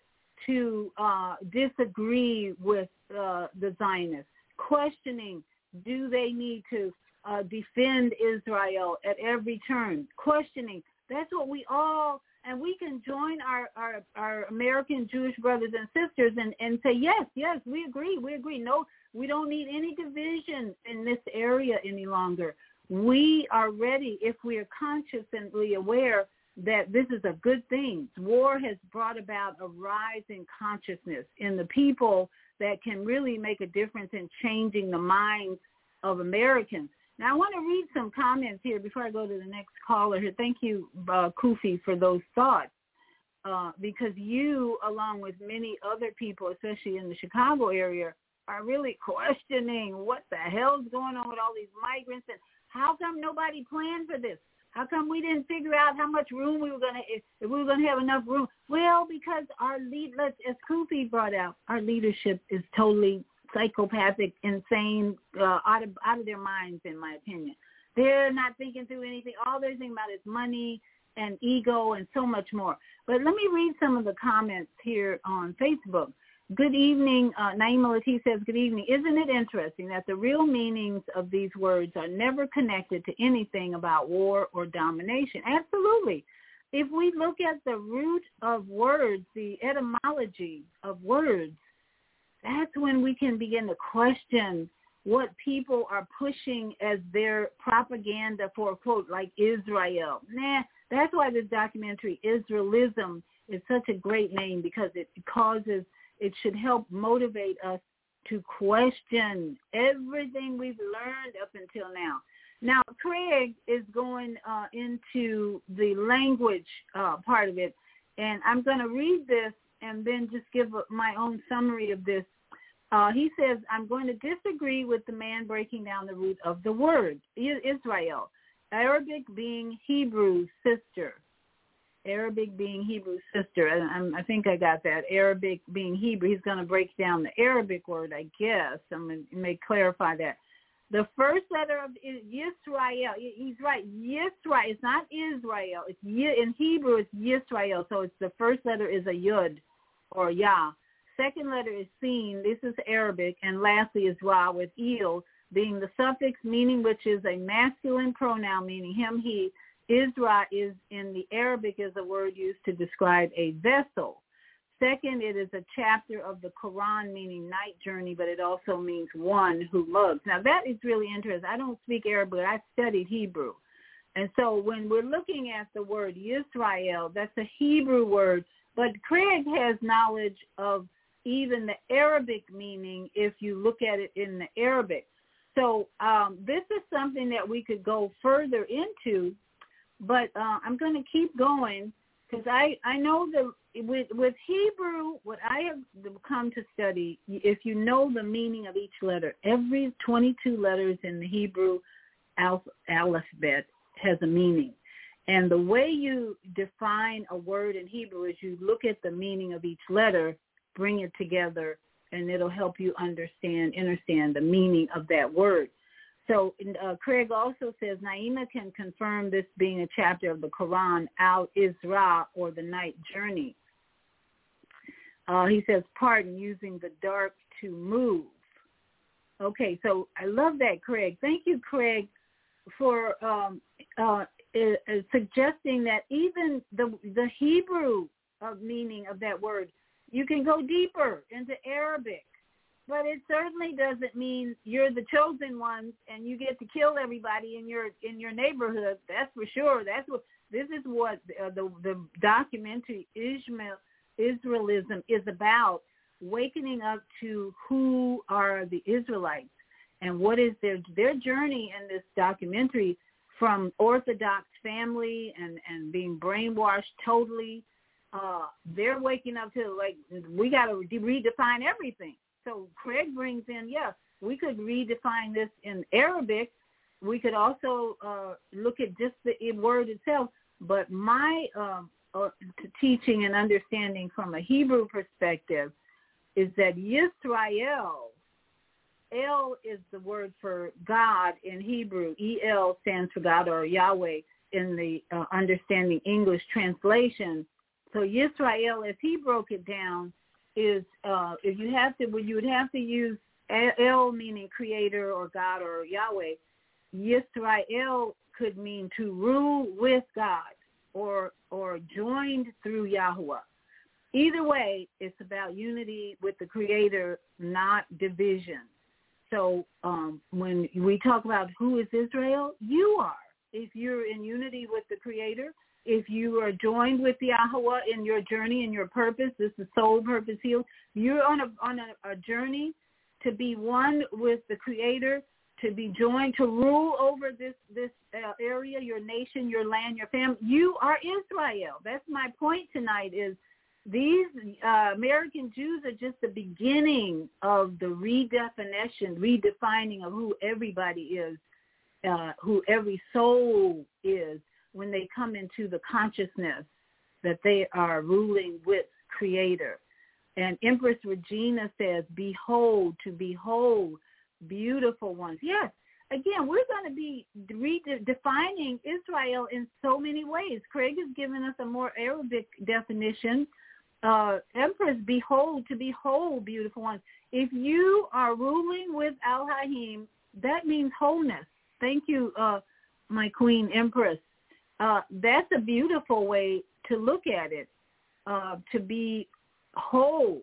to uh, disagree with uh, the Zionists, questioning do they need to uh, defend Israel at every turn, questioning. That's what we all, and we can join our, our, our American Jewish brothers and sisters and, and say, yes, yes, we agree, we agree. No, we don't need any division in this area any longer. We are ready, if we are consciously aware that this is a good thing. War has brought about a rise in consciousness in the people that can really make a difference in changing the minds of Americans. Now, I want to read some comments here before I go to the next caller here. Thank you, uh, Kofi, for those thoughts, uh, because you, along with many other people, especially in the Chicago area, are really questioning what the hell's going on with all these migrants and how come nobody planned for this? How come we didn't figure out how much room we were going to, if, if we were going to have enough room? Well, because our lead, let's, as Kofi brought out, our leadership is totally psychopathic, insane, uh, out of out of their minds, in my opinion. They're not thinking through anything. All they're thinking about is money and ego and so much more. But let me read some of the comments here on Facebook. Good evening. Uh, Naima Latif says, good evening. Isn't it interesting that the real meanings of these words are never connected to anything about war or domination? Absolutely. If we look at the root of words, the etymology of words, that's when we can begin to question what people are pushing as their propaganda for, quote, like Israel. Nah, that's why this documentary, Israelism, is such a great name, because it causes, it should help motivate us to question everything we've learned up until now. Now, Craig is going uh, into the language uh, part of it, and I'm going to read this and then just give my own summary of this. Uh, he says, I'm going to disagree with the man breaking down the root of the word, Israel, Arabic being Hebrew's sister. Arabic being Hebrew's sister. And I think I got that. Arabic being Hebrew. He's going to break down the Arabic word, I guess. I'm going to may clarify that. The first letter of Yisrael, he's right, Yisrael. It's not Israel. It's y, in Hebrew, it's Yisrael. So it's the first letter is a Yud or Yah. second letter is Sin. This is Arabic. And lastly is Ra with il being the suffix, meaning which is a masculine pronoun, meaning him, he. Isra is in the Arabic is a word used to describe a vessel. Second, it is a chapter of the Quran, meaning night journey, but it also means one who loves. Now, that is really interesting. I don't speak Arabic, but I studied Hebrew. And so when we're looking at the word Yisrael, that's a Hebrew word, but Craig has knowledge of even the Arabic meaning if you look at it in the Arabic. So um, this is something that we could go further into, but uh, I'm going to keep going because I, I know that with, with Hebrew, what I have come to study, if you know the meaning of each letter, every twenty-two letters in the Hebrew alph- alphabet has a meaning. And the way you define a word in Hebrew is you look at the meaning of each letter, bring it together, and it'll help you understand, understand the meaning of that word. So uh, Craig also says, Naima can confirm this being a chapter of the Quran, Al-Isra, or the night journey. Uh, he says, pardon, using the dark to move. Okay, so I love that, Craig. Thank you, Craig, for um, uh, uh, suggesting that even the, the Hebrew uh, meaning of that word, you can go deeper into Arabic. But it certainly doesn't mean you're the chosen ones and you get to kill everybody in your in your neighborhood. That's for sure. That's what this is what uh, the the documentary Ishmael Israelism is about: wakening up to who are the Israelites and what is their their journey in this documentary from Orthodox family and and being brainwashed totally. Uh, they're waking up to like we got to redefine everything. So Craig brings in, yeah, we could redefine this in Arabic. We could also uh, look at just the word itself. But my um, uh, teaching and understanding from a Hebrew perspective is that Yisrael, El is the word for God in Hebrew. E L stands for God or Yahweh in the uh, understanding English translation. So Yisrael, if he broke it down, is uh, if you have to, well, you would have to use El meaning creator or God or Yahweh. Yisrael could mean to rule with God or or joined through Yahweh. Either way, it's about unity with the Creator, not division. So um, when we talk about who is Israel, you are. If you're in unity with the Creator, if you are joined with Yahweh in your journey and your purpose, this is soul purpose healed, you're on a on a, a journey to be one with the Creator, to be joined, to rule over this this uh, area, your nation, your land, your family. You are Israel. That's my point tonight is these uh, American Jews are just the beginning of the redefinition, redefining of who everybody is, uh, who every soul is, when they come into the consciousness that they are ruling with Creator. And Empress Regina says, behold, to behold, beautiful ones. Yes, again, we're going to be redefining Israel in so many ways. Craig has given us a more Arabic definition. Uh, Empress, behold, to behold, beautiful ones. If you are ruling with Al-Haim, that means wholeness. Thank you, uh, my Queen Empress. Uh, that's a beautiful way to look at it, uh, to be whole.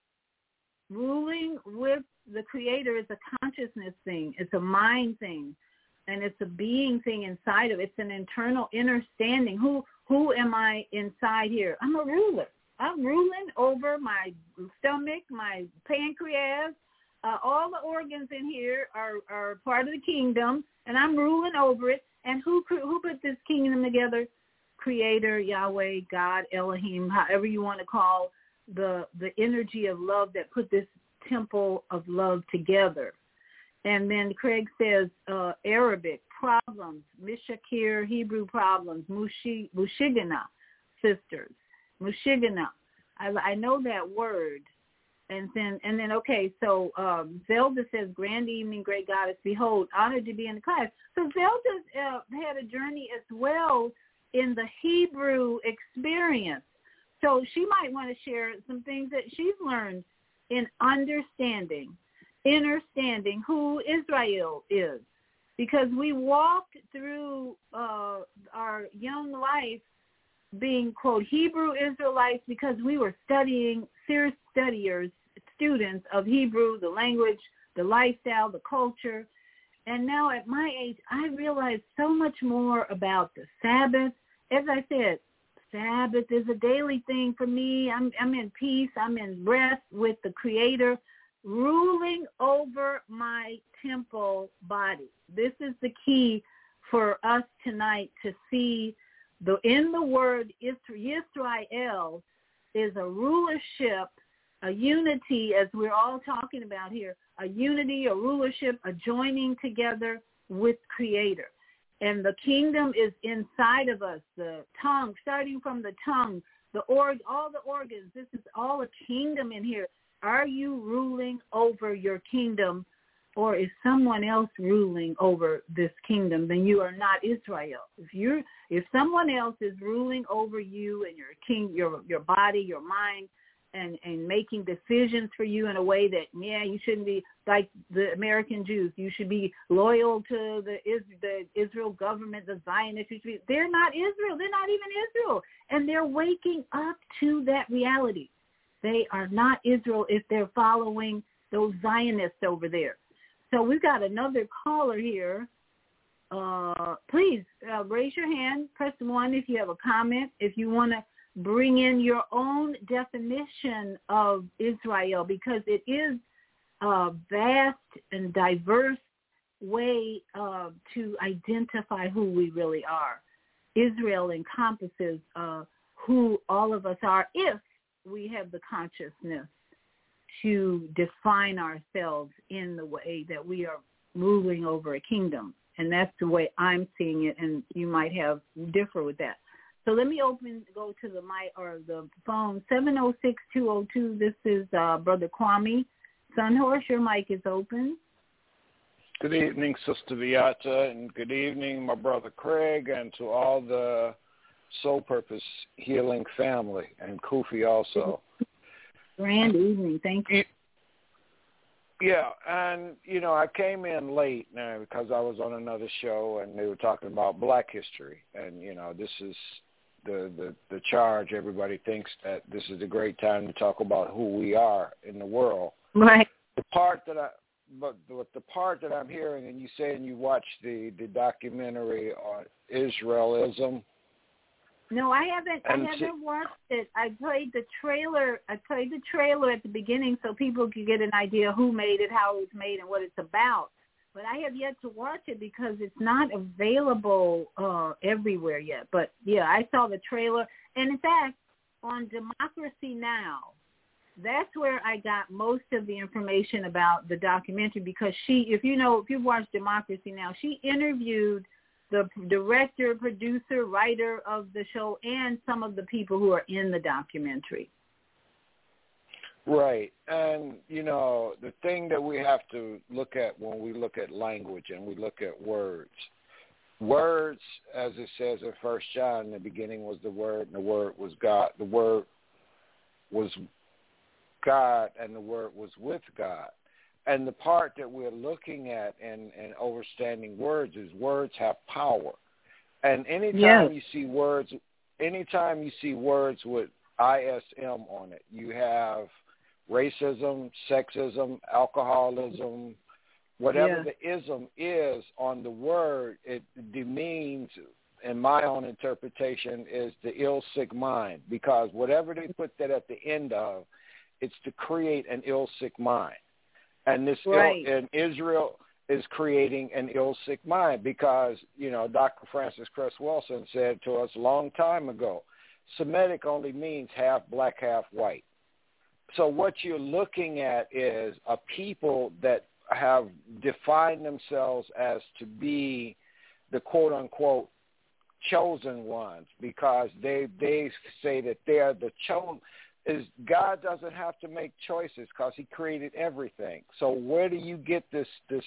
Ruling with the Creator is a consciousness thing. It's a mind thing, and it's a being thing inside of it. It's an internal understanding. Who who am I inside here? I'm a ruler. I'm ruling over my stomach, my pancreas. Uh, all the organs in here are, are part of the kingdom, and I'm ruling over it. And who who put this kingdom together? Creator, Yahweh, God, Elohim, however you want to call the the energy of love that put this temple of love together. And then Craig says uh, Arabic, problems, Mishakir, Hebrew problems, Mushi, Mushigana, sisters, Mushigana. I, I know that word. And then, and then, okay, so um, Zelda says, grand evening, great goddess, behold, honored to be in the class. So Zelda uh, had a journey as well in the Hebrew experience. So she might want to share some things that she's learned in understanding, understanding who Israel is. Because we walked through uh, our young life being, quote, Hebrew Israelites because we were studying, serious studiers, students of Hebrew, the language, the lifestyle, the culture. And now at my age, I realize so much more about the Sabbath. As I said, Sabbath is a daily thing for me. I'm, I'm in peace. I'm in rest with the Creator, ruling over my temple body. This is the key for us tonight to see the in the word Yisrael is a rulership, a unity, as we're all talking about here, a unity, a rulership, a joining together with Creator. And the kingdom is inside of us, the tongue, starting from the tongue, the org, all the organs. This is all a kingdom in here. Are you ruling over your kingdom, or is someone else ruling over this kingdom? Then you are not Israel. If you if someone else is ruling over you and your king, your your body, your mind, and, and making decisions for you in a way that, yeah, you shouldn't be like the American Jews. You should be loyal to the the Israel government, the Zionists. You should be, they're not Israel. They're not even Israel. And they're waking up to that reality. They are not Israel if they're following those Zionists over there. So we've got another caller here. Uh, please uh, raise your hand. Press one if you have a comment. If you want to bring in your own definition of Israel, because it is a vast and diverse way uh, to identify who we really are. Israel encompasses uh, who all of us are if we have the consciousness to define ourselves in the way that we are ruling over a kingdom. And that's the way I'm seeing it, and you might have differ with that. So let me open, go to the mic or the phone, seven oh six, two oh two. This is uh, Brother Kwame Sunhorse. Your mic is open. Good evening, Sister Beata, and good evening, my brother Craig, and to all the Soul Purpose Healing family, and Kufi also. Grand evening. Thank you. Yeah, and, you know, I came in late now because I was on another show, and they were talking about Black history. And, you know, this is the, the, the charge. Everybody thinks that this is a great time to talk about who we are in the world. Right. The part that I... But the, the part that I'm hearing, and you saying you watched the, the documentary on Israelism. No, I haven't. I haven't see, watched it. I played the trailer. I played the trailer at the beginning so people could get an idea who made it, how it was made, and what it's about. But I have yet to watch it because it's not available uh, everywhere yet. But yeah, I saw the trailer, and in fact, on Democracy Now, that's where I got most of the information about the documentary, because she, if you know, if you've watched Democracy Now, she interviewed the director, producer, writer of the show, and some of the people who are in the documentary. Right. And, you know, the thing that we have to look at when we look at language and we look at words, words, as it says in First John, in the beginning was the Word, and the Word was God. The Word was God, and the Word was with God. And the part that we're looking at in, in understanding words is words have power. And anytime yes. you see words, anytime you see words with I S M on it, you have racism, sexism, alcoholism, whatever yes. the ism is on the word, it demeans, in my own interpretation, is the ill, sick mind. Because whatever they put that at the end of, it's to create an ill, sick mind. And this right. Ill, and Israel is creating an ill, sick mind because, you know, Doctor Francis Cress Wilson said to us a long time ago, Semitic only means half black, half white. So what you're looking at is a people that have defined themselves as to be the quote-unquote chosen ones because they they say that they are the chosen. Is God doesn't have to make choices because he created everything. So where do you get this this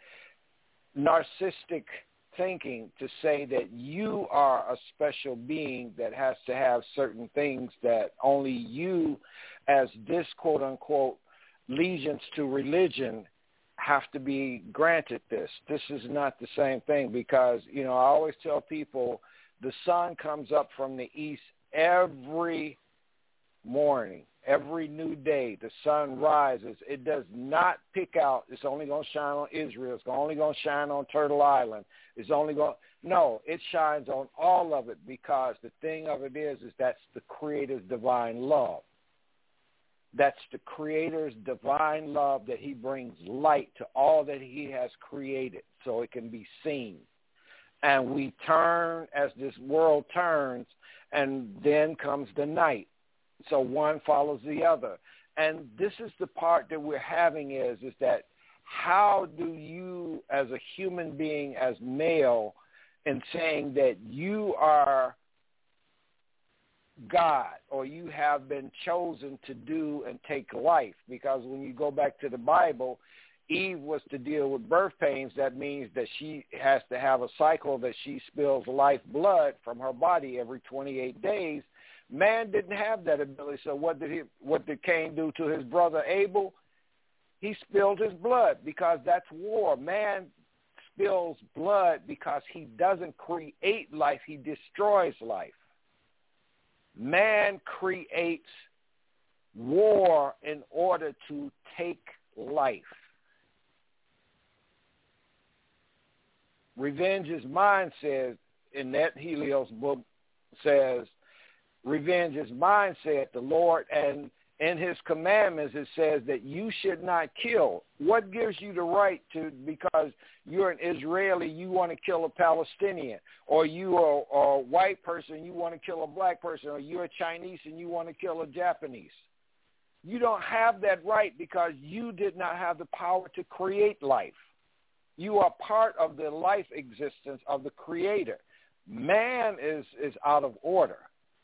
narcissistic thinking to say that you are a special being that has to have certain things that only you as this quote-unquote allegiance to religion have to be granted this. This is not the same thing because, you know, I always tell people the sun comes up from the east every morning, every new day. The sun rises. It does not pick out, it's only going to shine on Israel. It's only going to shine on Turtle Island. It's only going no, it shines on all of it because the thing of it is, is that's the Creator's divine love. That's the Creator's divine love that he brings light to all that he has created so it can be seen. And we turn as this world turns, and then comes the night. So one follows the other. And this is the part that we're having is, is that how do you as a human being, as male, in saying that you are God or you have been chosen to do and take life? Because when you go back to the Bible, Eve was to deal with birth pains. That means that she has to have a cycle that she spills life blood from her body every twenty-eight days. Man didn't have that ability. So what did he? What did Cain do to his brother Abel? He spilled his blood because that's war. Man spills blood because he doesn't create life. He destroys life. Man creates war in order to take life. Revenge is mine, says, in that Helios book says, revenge is mine, said the Lord, and in his commandments it says that you should not kill. What gives you the right to, because you're an Israeli, you want to kill a Palestinian, or you are a white person, you want to kill a black person, or you're a Chinese and you want to kill a Japanese? You don't have that right because you did not have the power to create life. You are part of the life existence of the Creator. Man is, is out of order.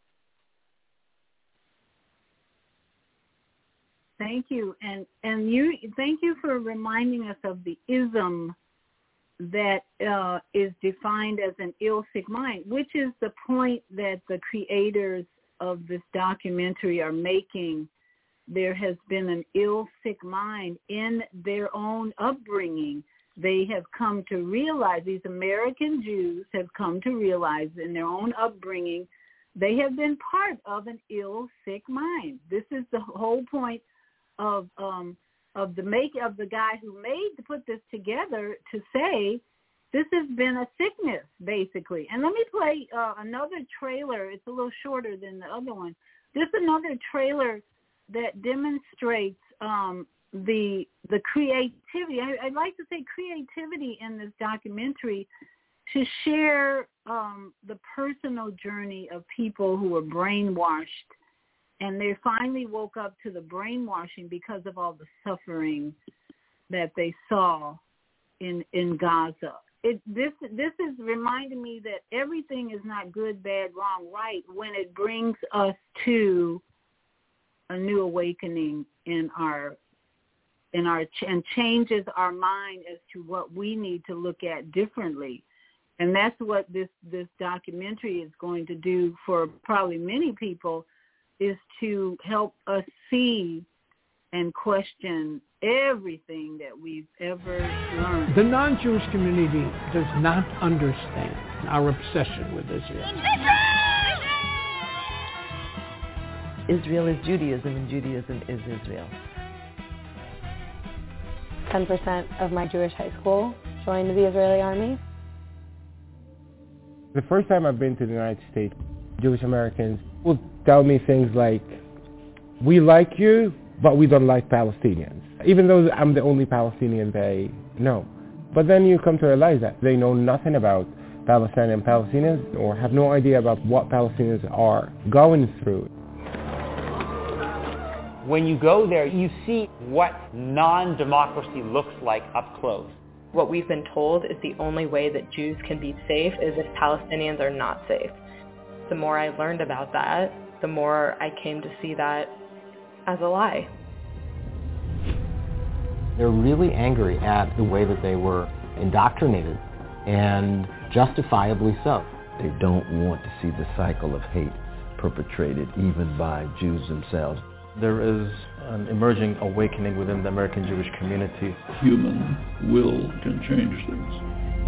Thank you. And and you thank you for reminding us of the ism that uh, is defined as an ill, sick mind, which is the point that the creators of this documentary are making. There has been an ill, sick mind in their own upbringing. They have come to realize, these American Jews have come to realize in their own upbringing, they have been part of an ill, sick mind. This is the whole point of um, of the make of the guy who made to put this together, to say this has been a sickness, basically. And let me play uh, another trailer. It's a little shorter than the other one. Just another trailer that demonstrates um, the the creativity. I, I'd like to say creativity in this documentary to share um, the personal journey of people who were brainwashed, and they finally woke up to the brainwashing because of all the suffering that they saw in in Gaza. It, this this is reminding me that everything is not good, bad, wrong, right when it brings us to a new awakening in our in our and changes our mind as to what we need to look at differently. And that's what this this documentary is going to do for probably many people, is to help us see and question everything that we've ever learned. The non-Jewish community does not understand our obsession with Israel. Israel is Judaism, and Judaism is Israel. ten percent of my Jewish high school joined the Israeli army. The first time I've been to the United States, Jewish Americans will tell me things like, we like you, but we don't like Palestinians. Even though I'm the only Palestinian they know. But then you come to realize that they know nothing about Palestine and Palestinians, or have no idea about what Palestinians are going through. When you go there, you see what non-democracy looks like up close. What we've been told is the only way that Jews can be safe is if Palestinians are not safe. The more I learned about that, the more I came to see that as a lie. They're really angry at the way that they were indoctrinated, and justifiably so. They don't want to see the cycle of hate perpetrated even by Jews themselves. There is an emerging awakening within the American Jewish community. Human will can change things.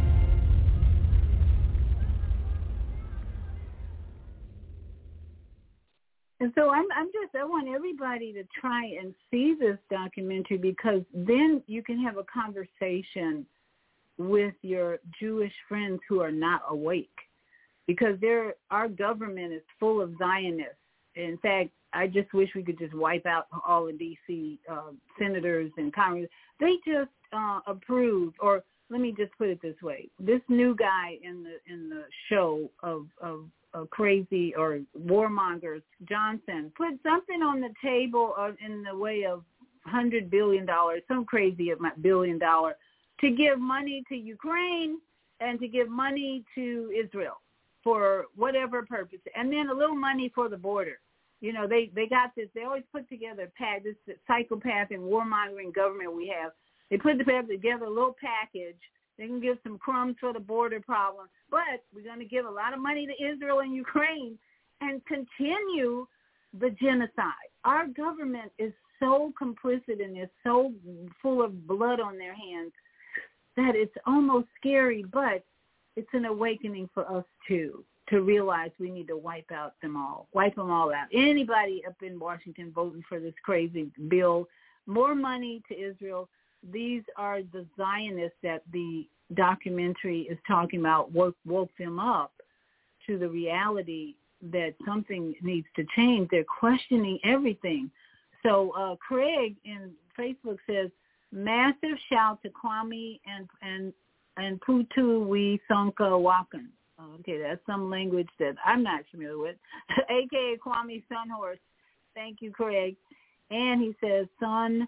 And so I'm, I'm just, I want everybody to try and see this documentary, because then you can have a conversation with your Jewish friends who are not awake, because they're, our government is full of Zionists. In fact, I just wish we could just wipe out all the D C uh, senators and Congress. They just uh, approved, or let me just put it this way: this new guy in the in the show of of uh, crazy or warmongers, Johnson, put something on the table of, in the way of one hundred billion dollars, some crazy billion dollar, to give money to Ukraine and to give money to Israel for whatever purpose, and then a little money for the border. You know, they, they got this. They always put together a pack, this psychopath and warmongering government we have. They put together a little package. They can give some crumbs for the border problem, but we're going to give a lot of money to Israel and Ukraine and continue the genocide. Our government is so complicit and is so full of blood on their hands that it's almost scary, but it's an awakening for us too, to realize we need to wipe out them all, wipe them all out. Anybody up in Washington voting for this crazy bill, more money to Israel. These are the Zionists that the documentary is talking about, woke, woke them up to the reality that something needs to change. They're questioning everything. So uh, Craig in Facebook says, massive shout to Kwame and and and Putu Wi Sonka Wakan. Okay, that's some language that I'm not familiar with, a k a. Kwame Sunhorse. Thank you, Craig. And he says, son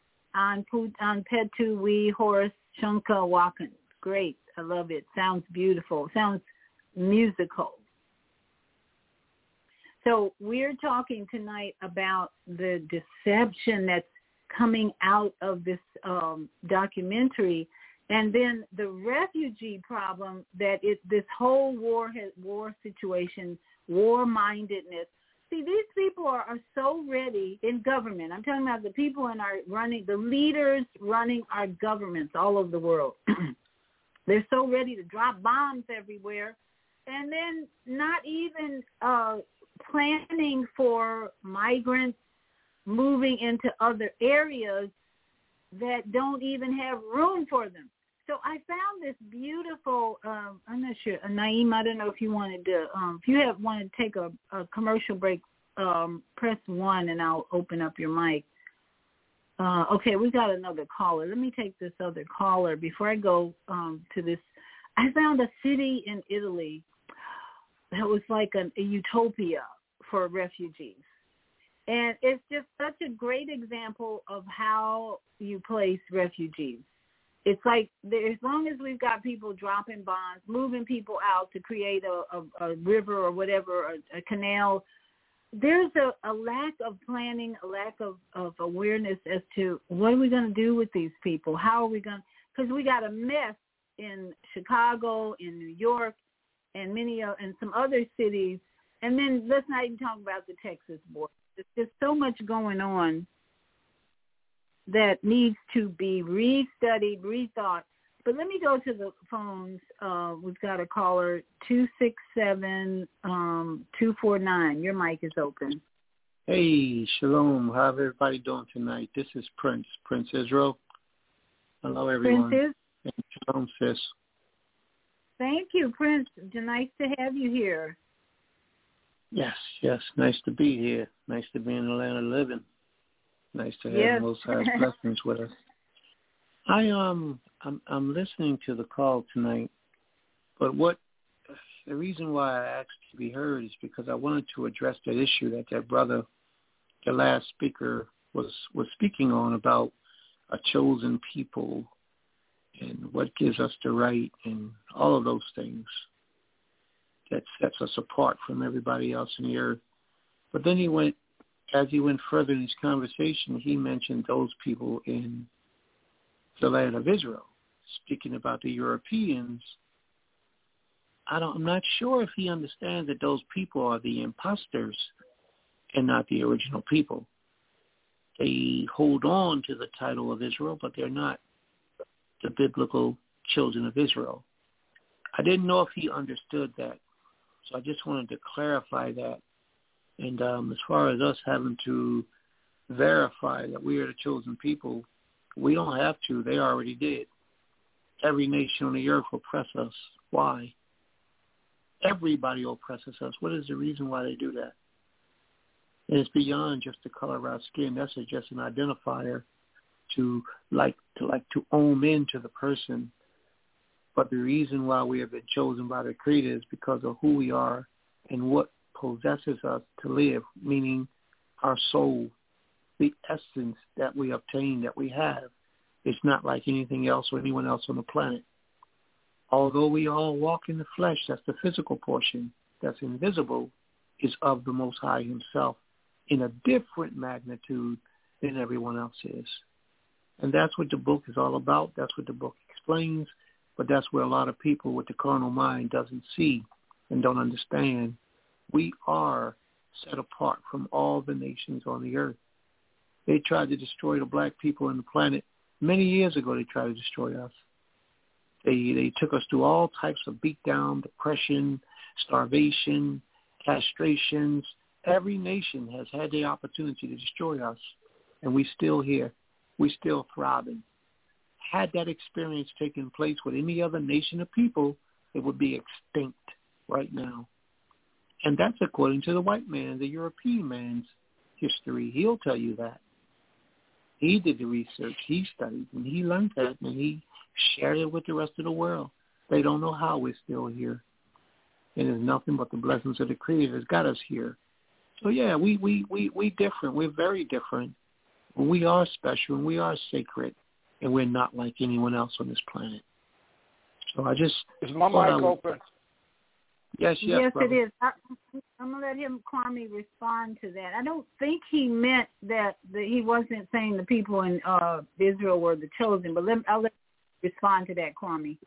on Put on Petu Wi Horse Shunka Wakan. Great. I love it. Sounds beautiful. Sounds musical. So we're talking tonight about the deception that's coming out of this um, documentary, and then the refugee problem that it, this whole war has, war situation, war-mindedness. See, these people are, are so ready in government. I'm talking about the people in our running, the leaders running our governments all over the world. They're so ready to drop bombs everywhere, and then not even uh, planning for migrants moving into other areas that don't even have room for them. So I found this beautiful, um, I'm not sure, Naeem, I don't know if you wanted to, um, if you have wanted to take a, a commercial break, um, press one and I'll open up your mic. Uh, okay, we got another caller. Let me take this other caller before I go um, to this. I found a city in Italy that was like a, a utopia for refugees. And it's just such a great example of how you place refugees. It's like there, as long as we've got people dropping bombs, moving people out to create a, a, a river or whatever, a, a canal, there's a, a lack of planning, a lack of, of awareness as to what are we going to do with these people? How are we going to – because we got a mess in Chicago, in New York, and many uh, and some other cities. And then let's not even talk about the Texas border. There's just so much going on that needs to be restudied, rethought. But let me go to the phones. Uh, we've got a caller, two six seven, two four nine. Your mic is open. Hey, shalom. How's everybody doing tonight? This is Prince, Prince Israel. Hello, everyone. Prince is? Shalom, sis. Thank you, Prince. Nice to have you here. Yes, yes. Nice to be here. Nice to be in the land of living. Nice to have yes. Most High's blessings with us. I um, I'm I'm listening to the call tonight, but what the reason why I asked to be heard is because I wanted to address that issue that that brother, the last speaker, was was speaking on about a chosen people and what gives us the right and all of those things that sets us apart from everybody else in the earth. But then he went, as he went further in his conversation, he mentioned those people in the land of Israel, speaking about the Europeans. I don't, I'm not sure if he understands that those people are the imposters and not the original people. They hold on to the title of Israel, but they're not the biblical children of Israel. I didn't know if he understood that, so I just wanted to clarify that. And um, as far as us having to verify that we are the chosen people, we don't have to. They already did. Every nation on the earth will oppress us. Why? Everybody oppresses us. What is the reason why they do that? And it's beyond just the color of our skin. That's just an identifier to like to like to own into the person. But the reason why we have been chosen by the Creator is because of who we are and what possesses us to live, meaning our soul, the essence that we obtain, that we have. It's not like anything else or anyone else on the planet. Although we all walk in the flesh, that's the physical portion that's invisible, is of the Most High himself in a different magnitude than everyone else is. And that's what the book is all about. That's what the book explains. But that's where a lot of people with the carnal mind doesn't see and don't understand. We are set apart from all the nations on the earth. They tried to destroy the black people on the planet. Many years ago, they tried to destroy us. They they took us through all types of beatdown, depression, starvation, castrations. Every nation has had the opportunity to destroy us, and we're still here. We're still thriving. Had that experience taken place with any other nation of people, it would be extinct right now. And that's according to the white man, the European man's history. He'll tell you that. He did the research, he studied, and he learned that, and he shared it with the rest of the world. They don't know how we're still here. And it's nothing but the blessings of the Creator that's got us here. So, yeah, we we we we different. We're very different. We are special, and we are sacred, and we're not like anyone else on this planet. So I just... Is my mic open? Yes, yes, yes brother. it is. I, I'm going to let him, Kwame, respond to that. I don't think he meant that the, he wasn't saying the people in uh, Israel were the chosen, but let, I'll let him respond to that, Kwame.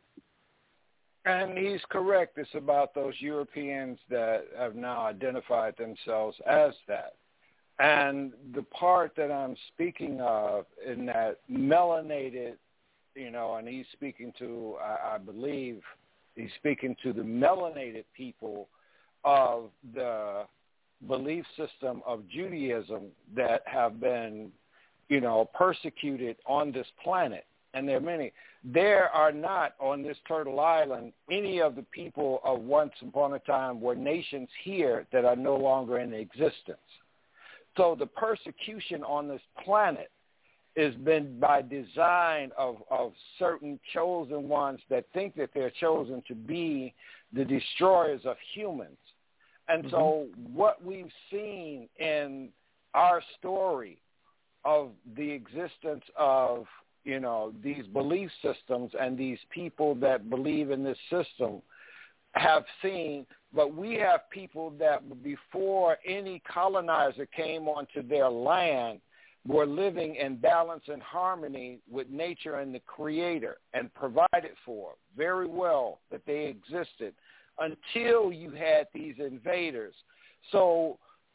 And he's correct. It's about those Europeans that have now identified themselves as that. And the part that I'm speaking of in that melanated, you know, and he's speaking to, I, I believe, he's speaking to the melanated people of the belief system of Judaism that have been, you know, persecuted on this planet. And there are many. There are not on this Turtle Island any of the people of once upon a time were nations here that are no longer in existence. So the persecution on this planet has been by design of, of certain chosen ones that think that they're chosen to be the destroyers of humans. And mm-hmm. so what we've seen in our story of the existence of, you know, these belief systems and these people that believe in this system have seen, but we have people that before any colonizer came onto their land were living in balance and harmony with nature and the Creator and provided for very well that they existed until you had these invaders. So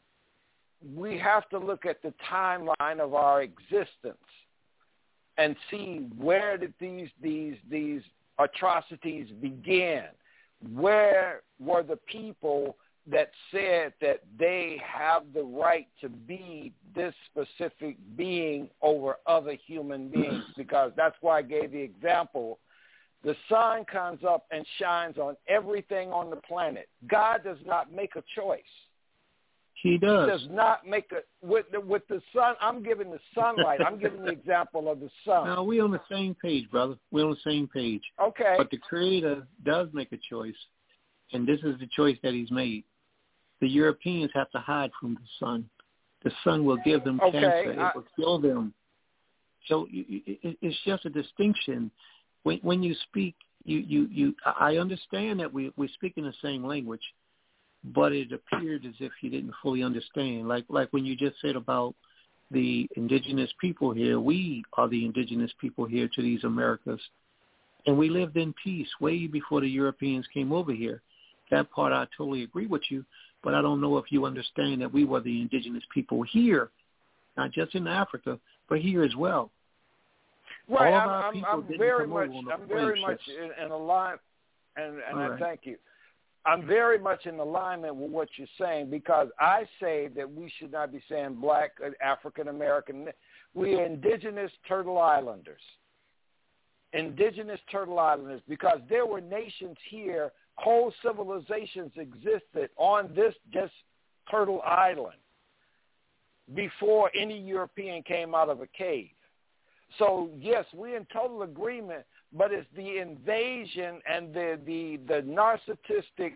we have to look at the timeline of our existence and see where did these these these atrocities begin. Where were the people that said that they have the right to be this specific being over other human beings? Because that's why I gave the example. The sun comes up and shines on everything on the planet. God does not make a choice. He does. He does not make a with the, with the sun. I'm giving the sunlight. I'm giving the example of the sun. Now we're on the same page, brother. We're on the same page. Okay. But the Creator does make a choice, and this is the choice that He's made. The Europeans have to hide from the sun. The sun will give them okay, cancer. I, it will kill them. So it's just a distinction. When when you speak, you you you. I understand that we we speak in the same language. But it appeared as if you didn't fully understand. Like like when you just said about the indigenous people here, we are the indigenous people here to these Americas. And we lived in peace way before the Europeans came over here. That part I totally agree with you, but I don't know if you understand that we were the indigenous people here not just in Africa, but here as well. Right, All I'm, of our I'm, people I'm didn't very come much, over on the I'm very slave much ships. in, in alignment, and, and I right. thank you. I'm very much in alignment with what you're saying, because I say that we should not be saying black, African American. We are indigenous Turtle Islanders. Indigenous Turtle Islanders, because there were nations here, whole civilizations existed on this just Turtle Island before any European came out of a cave. So yes, we're in total agreement, but it's the invasion and the, the, the narcissistic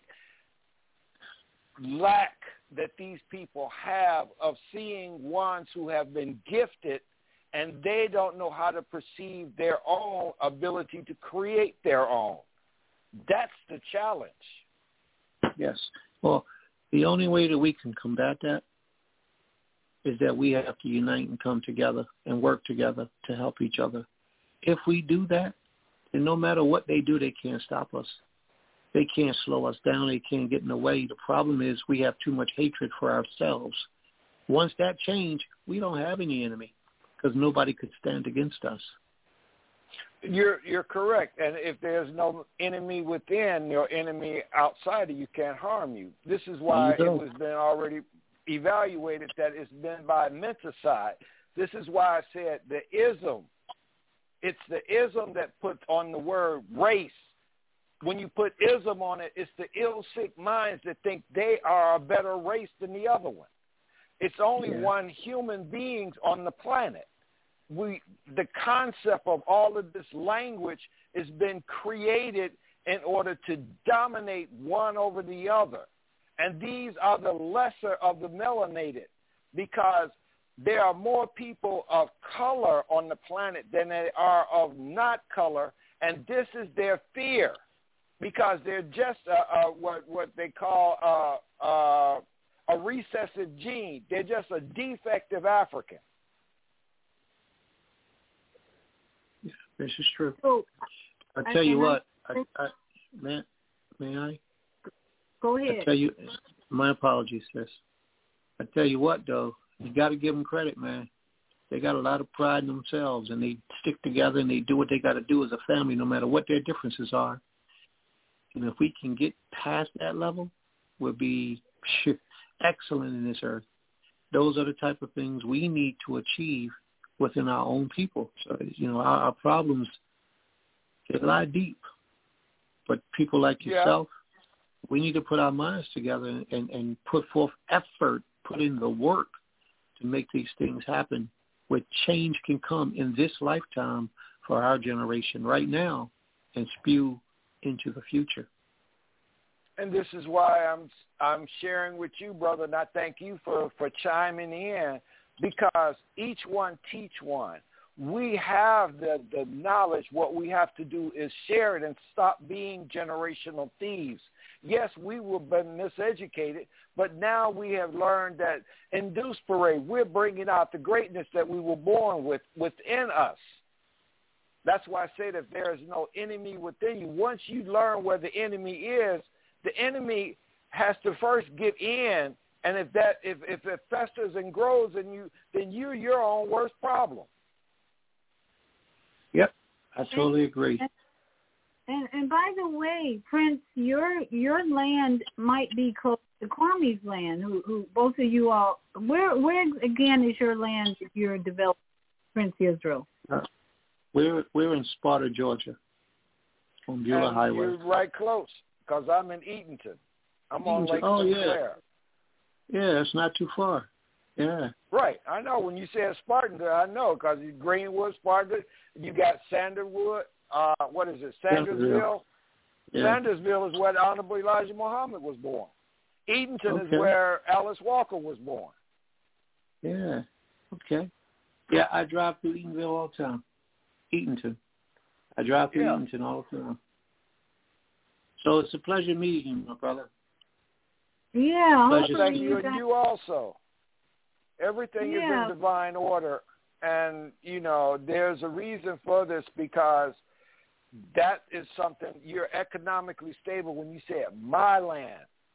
lack that these people have of seeing ones who have been gifted and they don't know how to perceive their own ability to create their own. That's the challenge. Yes. Well, the only way that we can combat that is that we have to unite and come together and work together to help each other. If we do that, then no matter what they do, they can't stop us. They can't slow us down. They can't get in the way. The problem is we have too much hatred for ourselves. Once that change, we don't have any enemy because nobody could stand against us. You're you're correct. And if there's no enemy within, your enemy outside of you can't harm you. This is why it was been already evaluated that it's been by menticide. This is why I said the ism. It's the ism that puts on the word race. When you put ism on it, it's the ill sick minds that think they are a better race than the other one. It's only yeah. one human beings on the planet. We, the concept of all of this language has been created in order to dominate one over the other. And these are the lesser of the melanated, because there are more people of color on the planet than there are of not color, and this is their fear, because they're just a, a, what, what they call a, a, a recessive gene. They're just a defective African. Yeah, this is true. So, I tell you what, I, I, may, may I? Go ahead. I tell you, my apologies, sis. I tell you what, though, you got to give them credit, man. They got a lot of pride in themselves, and they stick together, and they do what they got to do as a family, no matter what their differences are. And if we can get past that level, we'll be excellent in this earth. Those are the type of things we need to achieve within our own people. So, you know, our, our problems, they lie deep. But people like yourself, yeah. we need to put our minds together and, and put forth effort, put in the work to make these things happen, where change can come in this lifetime for our generation right now and spew into the future. And this is why I'm I'm sharing with you, brother, and I thank you for, for chiming in, because each one teach one. We have the, the knowledge. What we have to do is share it and stop being generational thieves. Yes, we were been miseducated, but now we have learned that in Deuce Parade, we're bringing out the greatness that we were born with within us. That's why I say that there is no enemy within you. Once you learn where the enemy is, the enemy has to first get in, and if that if, if it festers and grows in you, then you're your own worst problem. Yep, I totally agree. And, and, and by the way, Prince, your your land might be close to Kwame's land. Who, who both of you all? Where where again is your land that you're developing, Prince Israel? Uh, we're we're in Sparta, Georgia, on Beulah and Highway. You're right close, because I'm in Eatonton. I'm on Lake oh, Sinclair. Yeah. yeah, it's not too far. Yeah. Right. I know. When you say Spartan, I know, because Greenwood, Spartan, you got Sanderwood. Uh, what is it? Sandersville. Yeah. Sandersville is where Honorable Elijah Muhammad was born. Eatonton okay. is where Alice Walker was born. Yeah. Okay. Yeah, I drive through Eatonville all the time. Eatonton. I drive through yeah. Eatonton all the time. So it's a pleasure meeting you, my brother. Yeah. Pleasure thank you, and you also. Everything yeah. is in divine order. And, you know, there's a reason for this, because that is something, you're economically stable when you say it, my land.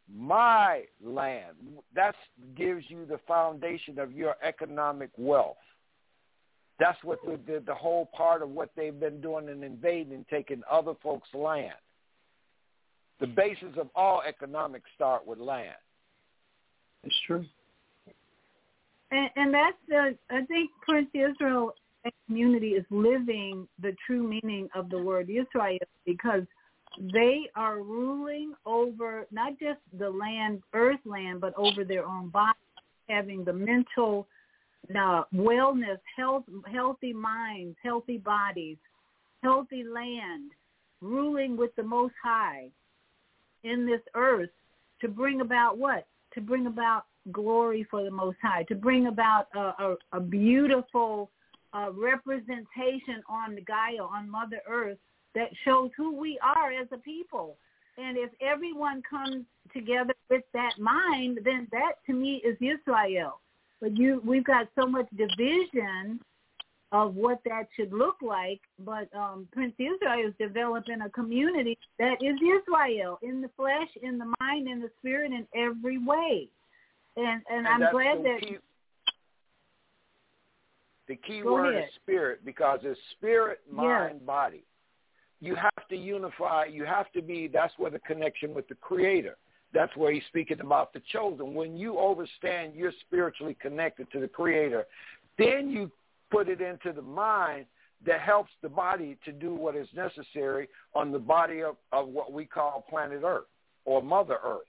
my land. That gives you the foundation of your economic wealth. That's what the, the, the whole part of what they've been doing in invading and taking other folks' land. The basis of all economics start with land. It's true. And, and that's the, I think Prince Israel community is living the true meaning of the word Israel, because they are ruling over not just the land, earth land, but over their own body, having the mental uh, wellness, health, healthy minds, healthy bodies, healthy land, ruling with the Most High in this earth to bring about what? To bring about glory for the Most High, to bring about a, a, a beautiful uh, representation on the Gaia, on Mother Earth, that shows who we are as a people. And if everyone comes together with that mind, then that to me is Israel. But you, we've got so much division of what that should look like. But um, Prince Israel is developing a community that is Israel in the flesh, in the mind, in the spirit, in every way. And and, and I'm glad that key, the key Go word ahead. is spirit, because it's spirit, mind, yes. body. You have to unify. You have to be. That's where the connection with the Creator. That's where he's speaking about the chosen. When you understand you're spiritually connected to the Creator, then you put it into the mind that helps the body to do what is necessary on the body of, of what we call planet Earth or Mother Earth.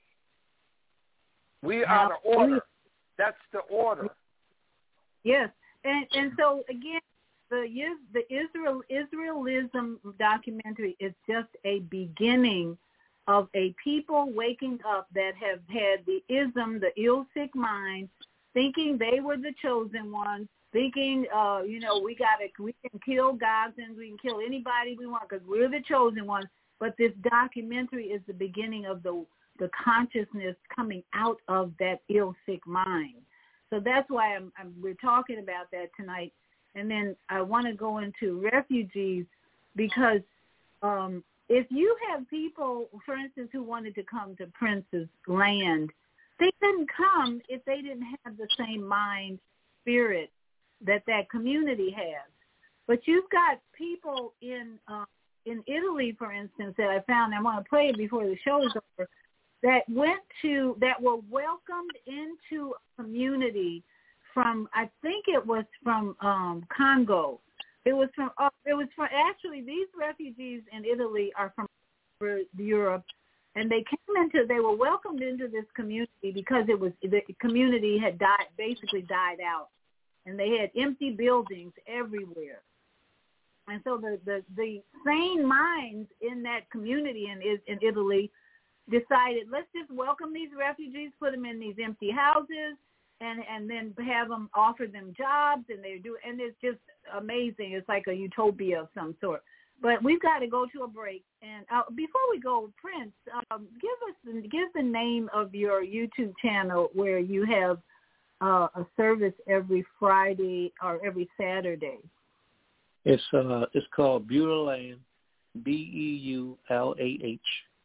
We are out of order. That's the order. Yes, and and so again, the the Israel Israelism documentary is just a beginning of a people waking up that have had the ism, the ill-sick mind, thinking they were the chosen ones, thinking, uh, you know, we got to, we can kill gods and we can kill anybody we want because we're the chosen ones. But this documentary is the beginning of the the consciousness coming out of that ill-sick mind. So that's why I'm, I'm, we're talking about that tonight. And then I want to go into refugees because um, if you have people, for instance, who wanted to come to Prince's land, they couldn't come if they didn't have the same mind, spirit that that community has. But you've got people in uh, in Italy, for instance, that I found, I want to play it before the show is over, that went to, that were welcomed into a community from, I think it was from um, Congo. It was from, uh, it was from, actually these refugees in Italy are from Europe, and they came into, they were welcomed into this community because it was, the community had died, basically died out, and they had empty buildings everywhere. And so the, the, the sane minds in that community in, in Italy decided, let's just welcome these refugees, put them in these empty houses, and, and then have them, offer them jobs, and they do, and it's just amazing. It's like a utopia of some sort. But we've got to go to a break. And uh, before we go, Prince, um, give us the, give the name of your YouTube channel where you have uh, a service every Friday or every Saturday. It's uh, it's called Beulah Land, B E U L A H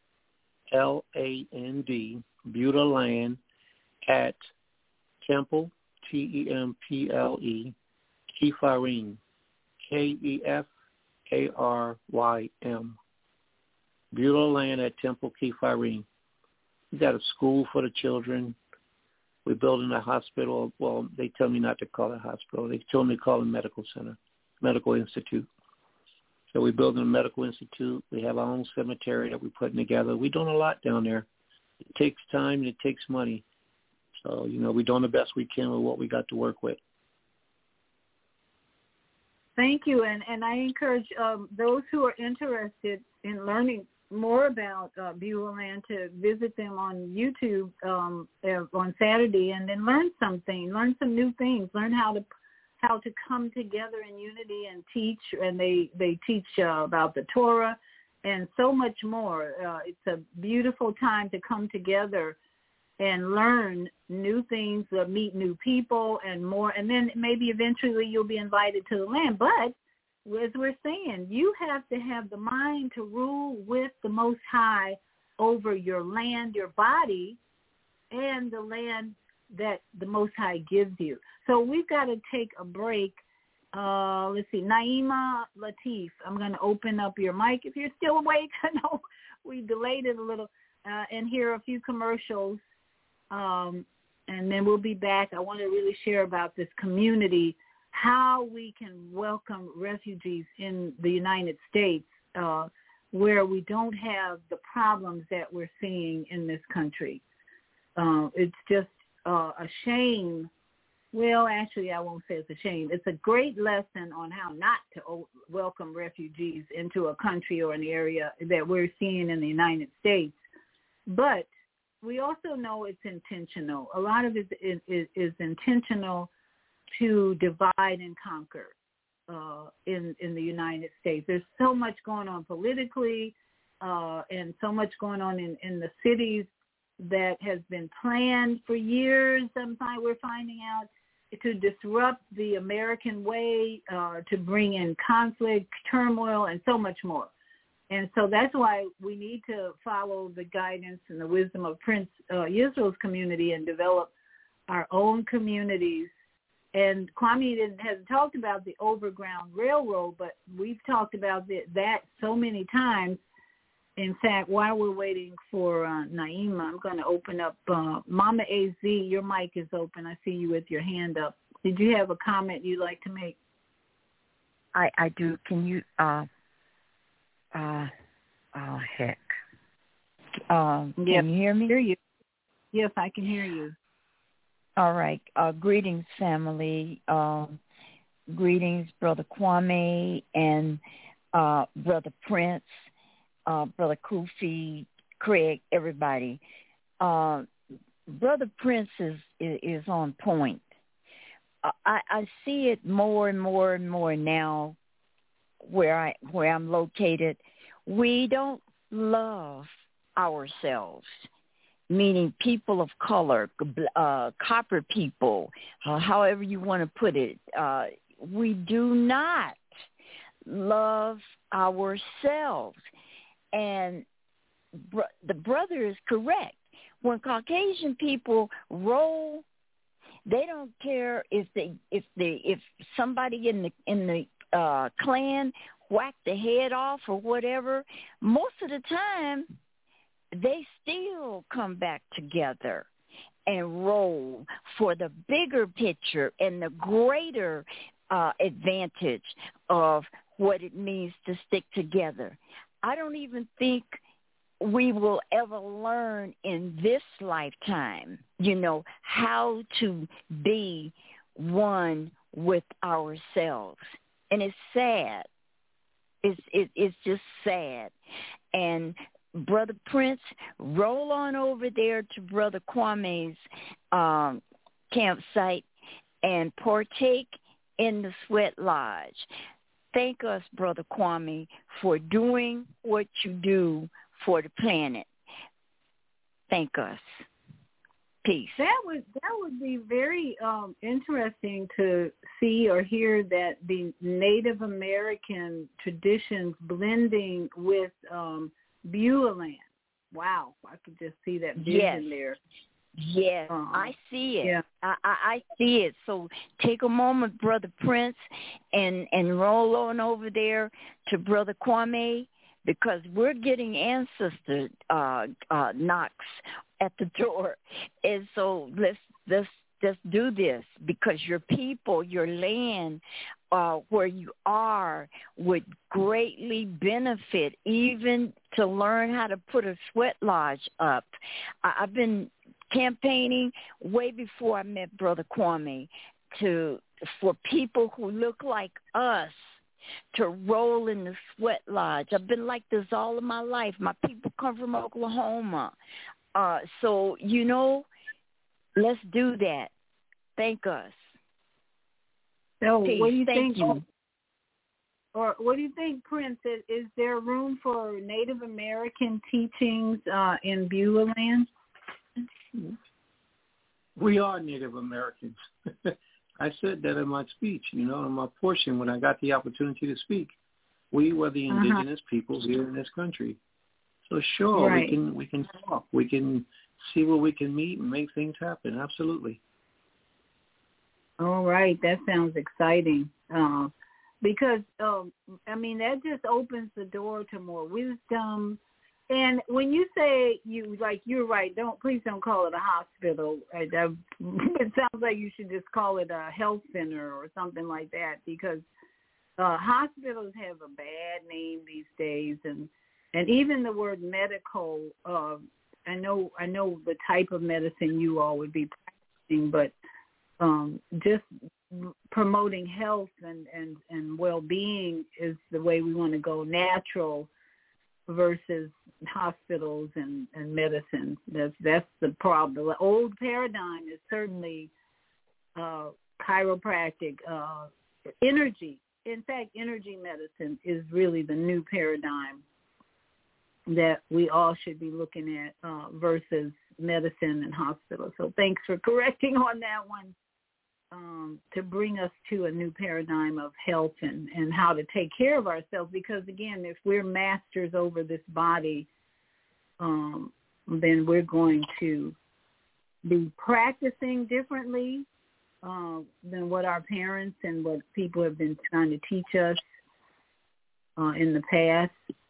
L A N D, Beulah Land, at Temple, T E M P L E, Kefarim, K E F A R Y M. Beulah Land at Temple, Kefarim. We got a school for the children. We're building a hospital. Well, they tell me not to call it a hospital. They told me to call it a medical center. Medical Institute. So we're building a medical institute. We have our own cemetery that we're putting together. We're doing a lot down there. It takes time and it takes money. So, you know, we're doing the best we can with what we got to work with. Thank you. And, and I encourage um, those who are interested in learning more about uh, Beulah Land to visit them on YouTube um, on Saturday and then learn something, learn some new things, learn how to how to come together in unity and teach, and they, they teach uh, about the Torah and so much more. Uh, it's a beautiful time to come together and learn new things, uh, meet new people and more, and then maybe eventually you'll be invited to the land. But as we're saying, you have to have the mind to rule with the Most High over your land, your body, and the land that the Most High gives you. So we've got to take a break. Uh, let's see, Naima Latif, I'm going to open up your mic if you're still awake. I know we delayed it a little, uh, and hear a few commercials, um, and then we'll be back. I want to really share about this community, how we can welcome refugees in the United States, uh, where we don't have the problems that we're seeing in this country. Uh, it's just uh, a shame. Well, actually, I won't say it's a shame. It's a great lesson on how not to o- welcome refugees into a country or an area that we're seeing in the United States. But we also know it's intentional. A lot of it is, is, is intentional to divide and conquer uh, in, in the United States. There's so much going on politically uh, and so much going on in, in the cities that has been planned for years. Sometimes we're finding out to disrupt the American way, uh, to bring in conflict, turmoil, and so much more. And so that's why we need to follow the guidance and the wisdom of Prince uh, Yisrael's community and develop our own communities. And Kwame didn't, hasn't talked about the overground railroad, but we've talked about the, that so many times. In fact, while we're waiting for uh, Naima, I'm going to open up. Uh, Mama A Z, your mic is open. I see you with your hand up. Did you have a comment you'd like to make? I, I do. Can you, uh, uh, oh, heck. Um, can yep. you hear me? Hear you. Yes, I can hear you. All right. Uh, greetings, family. Um, greetings, Brother Kwame and uh, Brother Prince. Uh, Brother Kufi, Craig, everybody. Uh, Brother Prince is, is, is on point. Uh, I, I see it more and more and more now where, I, where I'm located. We don't love ourselves, meaning people of color, uh, copper people, uh, however you want to put it. Uh, we do not love ourselves. And br- the brother is correct. When Caucasian people roll, they don't care if they if they if somebody in the in the uh, clan whacked the head off or whatever. Most of the time, they still come back together and roll for the bigger picture and the greater uh, advantage of what it means to stick together. I don't even think we will ever learn in this lifetime, you know, how to be one with ourselves. And it's sad. It's, it, it's just sad. And Brother Prince, roll on over there to Brother Kwame's um, campsite and partake in the Sweat Lodge. Thank us, Brother Kwame, for doing what you do for the planet. Thank us. Peace. That would that would be very um, interesting to see or hear that the Native American traditions blending with um, Beulah land. Wow, I could just see that vision yes. there. Yes, um, I see it. Yeah. I, I, I see it. So take a moment, Brother Prince, and, and roll on over there to Brother Kwame, because we're getting ancestor uh, uh, knocks at the door. And so let's, let's, let's do this, because your people, your land, uh, where you are, would greatly benefit, even to learn how to put a sweat lodge up. I, I've been campaigning way before I met Brother Kwame to for people who look like us to roll in the sweat lodge. I've been like this all of my life. My people come from Oklahoma. Uh, so, you know, let's do that. Thank us. So Peace. what do you Thank think? You. Or what do you think, Prince? Is, is there room for Native American teachings uh, in Beulah land? We are Native Americans. I said that in my speech, you know, in my portion when I got the opportunity to speak. We were the indigenous uh-huh. people here in this country. So sure, right. we can we can talk. We can see where we can meet and make things happen. Absolutely. All right, that sounds exciting. Uh, because, um, I mean, that just opens the door to more wisdom. And when you say you, like, you're right, don't, please don't call it a hospital. It sounds like you should just call it a health center or something like that, because uh, hospitals have a bad name these days. And, and even the word medical, uh, I know, I know the type of medicine you all would be practicing, but um, just promoting health and, and, and well-being is the way we want to go, natural versus hospitals and, and medicine. That's that's the problem. The old paradigm is certainly uh, chiropractic, uh, energy. In fact, energy medicine is really the new paradigm that we all should be looking at uh, versus medicine and hospitals. So thanks for correcting on that one. Um, to bring us to a new paradigm of health and, and how to take care of ourselves. Because, again, if we're masters over this body, um, then we're going to be practicing differently uh, than what our parents and what people have been trying to teach us uh, in the past.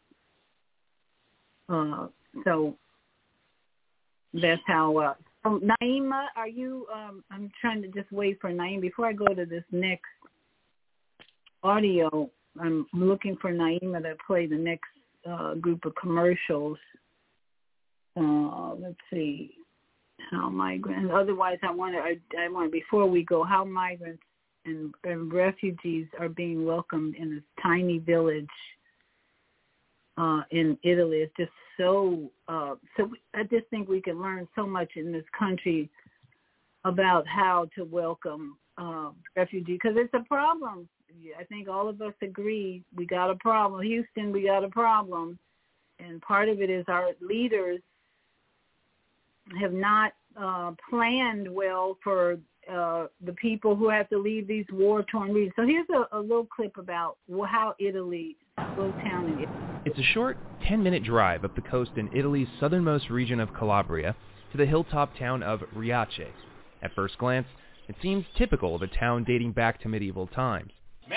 Uh, so that's how... Uh, Um, Naima, are you, um, I'm trying to just wait for Naima. Before I go to this next audio, I'm looking for Naima to play the next uh, group of commercials. Uh, let's see, how migrants, otherwise I want to, I, I want to, before we go, how migrants and, and refugees are being welcomed in this tiny village Uh, in Italy. It's just so, uh, so I just think we can learn so much in this country about how to welcome uh, refugees, because it's a problem. I think all of us agree we got a problem. Houston, we got a problem. And part of it is our leaders have not uh, planned well for uh, the people who have to leave these war-torn regions. So here's a, a little clip about how Italy, little town in Italy. It's a short ten-minute drive up the coast in Italy's southernmost region of Calabria to the hilltop town of Riace. At first glance, it seems typical of a town dating back to medieval times.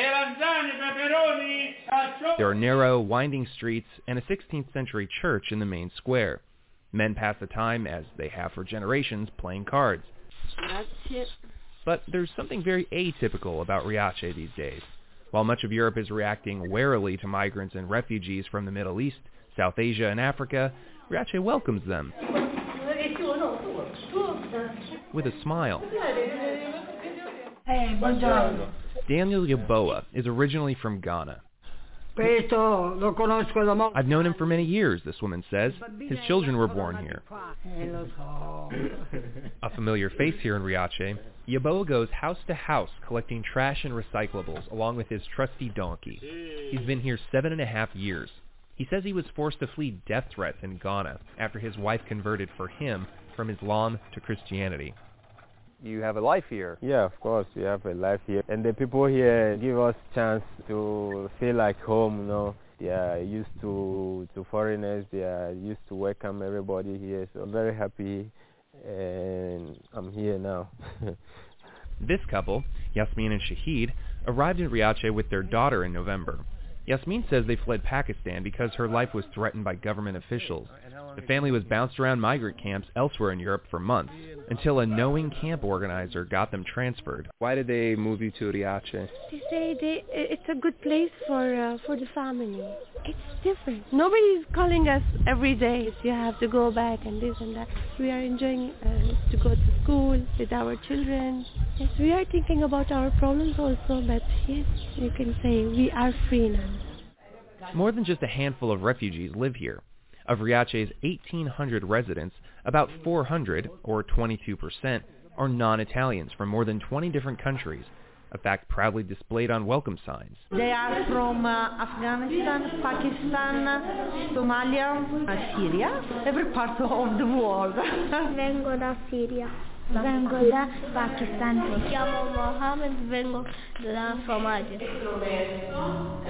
There are narrow, winding streets and a sixteenth century church in the main square. Men pass the time, as they have for generations, playing cards. But there's something very atypical about Riace these days. While much of Europe is reacting warily to migrants and refugees from the Middle East, South Asia, and Africa, Riace welcomes them with a smile. Hey, buongiorno. Daniel Yaboa is originally from Ghana. I've known him for many years, this woman says. His children were born here. A familiar face here in Riace, Yaboa goes house to house collecting trash and recyclables along with his trusty donkey. He's been here seven and a half years. He says he was forced to flee death threats in Ghana after his wife converted for him from Islam to Christianity. You have a life here. Yeah, of course, we have a life here. And the people here give us chance to feel like home, you know. They are used to, to foreigners. They are used to welcome everybody here. So I'm very happy, and I'm here now. This couple, Yasmin and Shahid, arrived in Riace with their daughter in November. Yasmin says they fled Pakistan because her life was threatened by government officials. The family was bounced around migrant camps elsewhere in Europe for months, until a knowing camp organizer got them transferred. Why did they move you to Riace? They say they, it's a good place for uh, for the family. It's different. Nobody is calling us every day. You have to go back and this and that. We are enjoying uh, to go to school with our children. Yes, we are thinking about our problems also, but yes, you can say we are free now. More than just a handful of refugees live here. Of Riace's eighteen hundred residents, about four hundred, or twenty-two percent, are non-Italians from more than twenty different countries, a fact proudly displayed on welcome signs. They are from uh, Afghanistan, Pakistan, Somalia, Syria, every part of the world. Vengo da Siria. Vengo da Pakistan. Mi chiamo Mohammed, vengo da Somalia.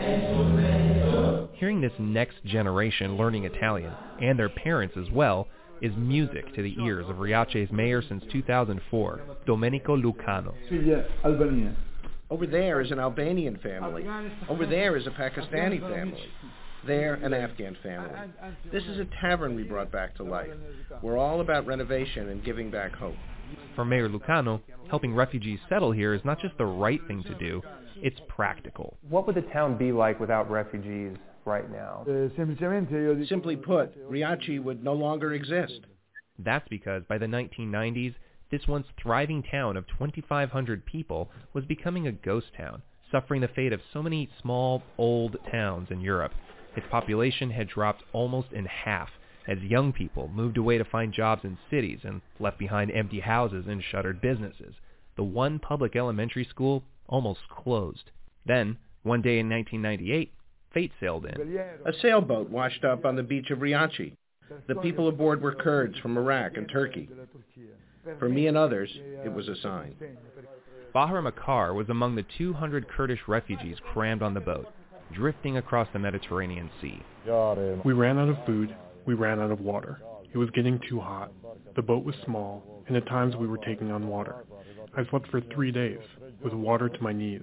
Hearing this next generation learning Italian, and their parents as well, is music to the ears of Riace's mayor since two thousand four, Domenico Lucano. Over there is an Albanian family. Over there is a Pakistani family. There, an Afghan family. This is a tavern we brought back to life. We're all about renovation and giving back hope. For Mayor Lucano, helping refugees settle here is not just the right thing to do, it's practical. What would the town be like without refugees right now? Simply put, Riace would no longer exist. That's because by the nineteen nineties, this once thriving town of twenty-five hundred people was becoming a ghost town, suffering the fate of so many small, old towns in Europe. Its population had dropped almost in half as young people moved away to find jobs in cities and left behind empty houses and shuttered businesses. The one public elementary school almost closed. Then, one day in nineteen ninety-eight, fate sailed in. A sailboat washed up on the beach of Riace. The people aboard were Kurds from Iraq and Turkey. For me and others, it was a sign. Bahar Makar was among the two hundred Kurdish refugees crammed on the boat, drifting across the Mediterranean Sea. We ran out of food. We ran out of water. It was getting too hot. The boat was small, and at times we were taking on water. I slept for three days, with water to my knees.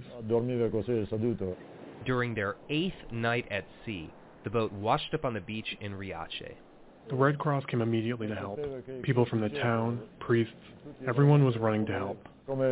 During their eighth night at sea, the boat washed up on the beach in Riace. The Red Cross came immediately to help. People from the town, priests, everyone was running to help.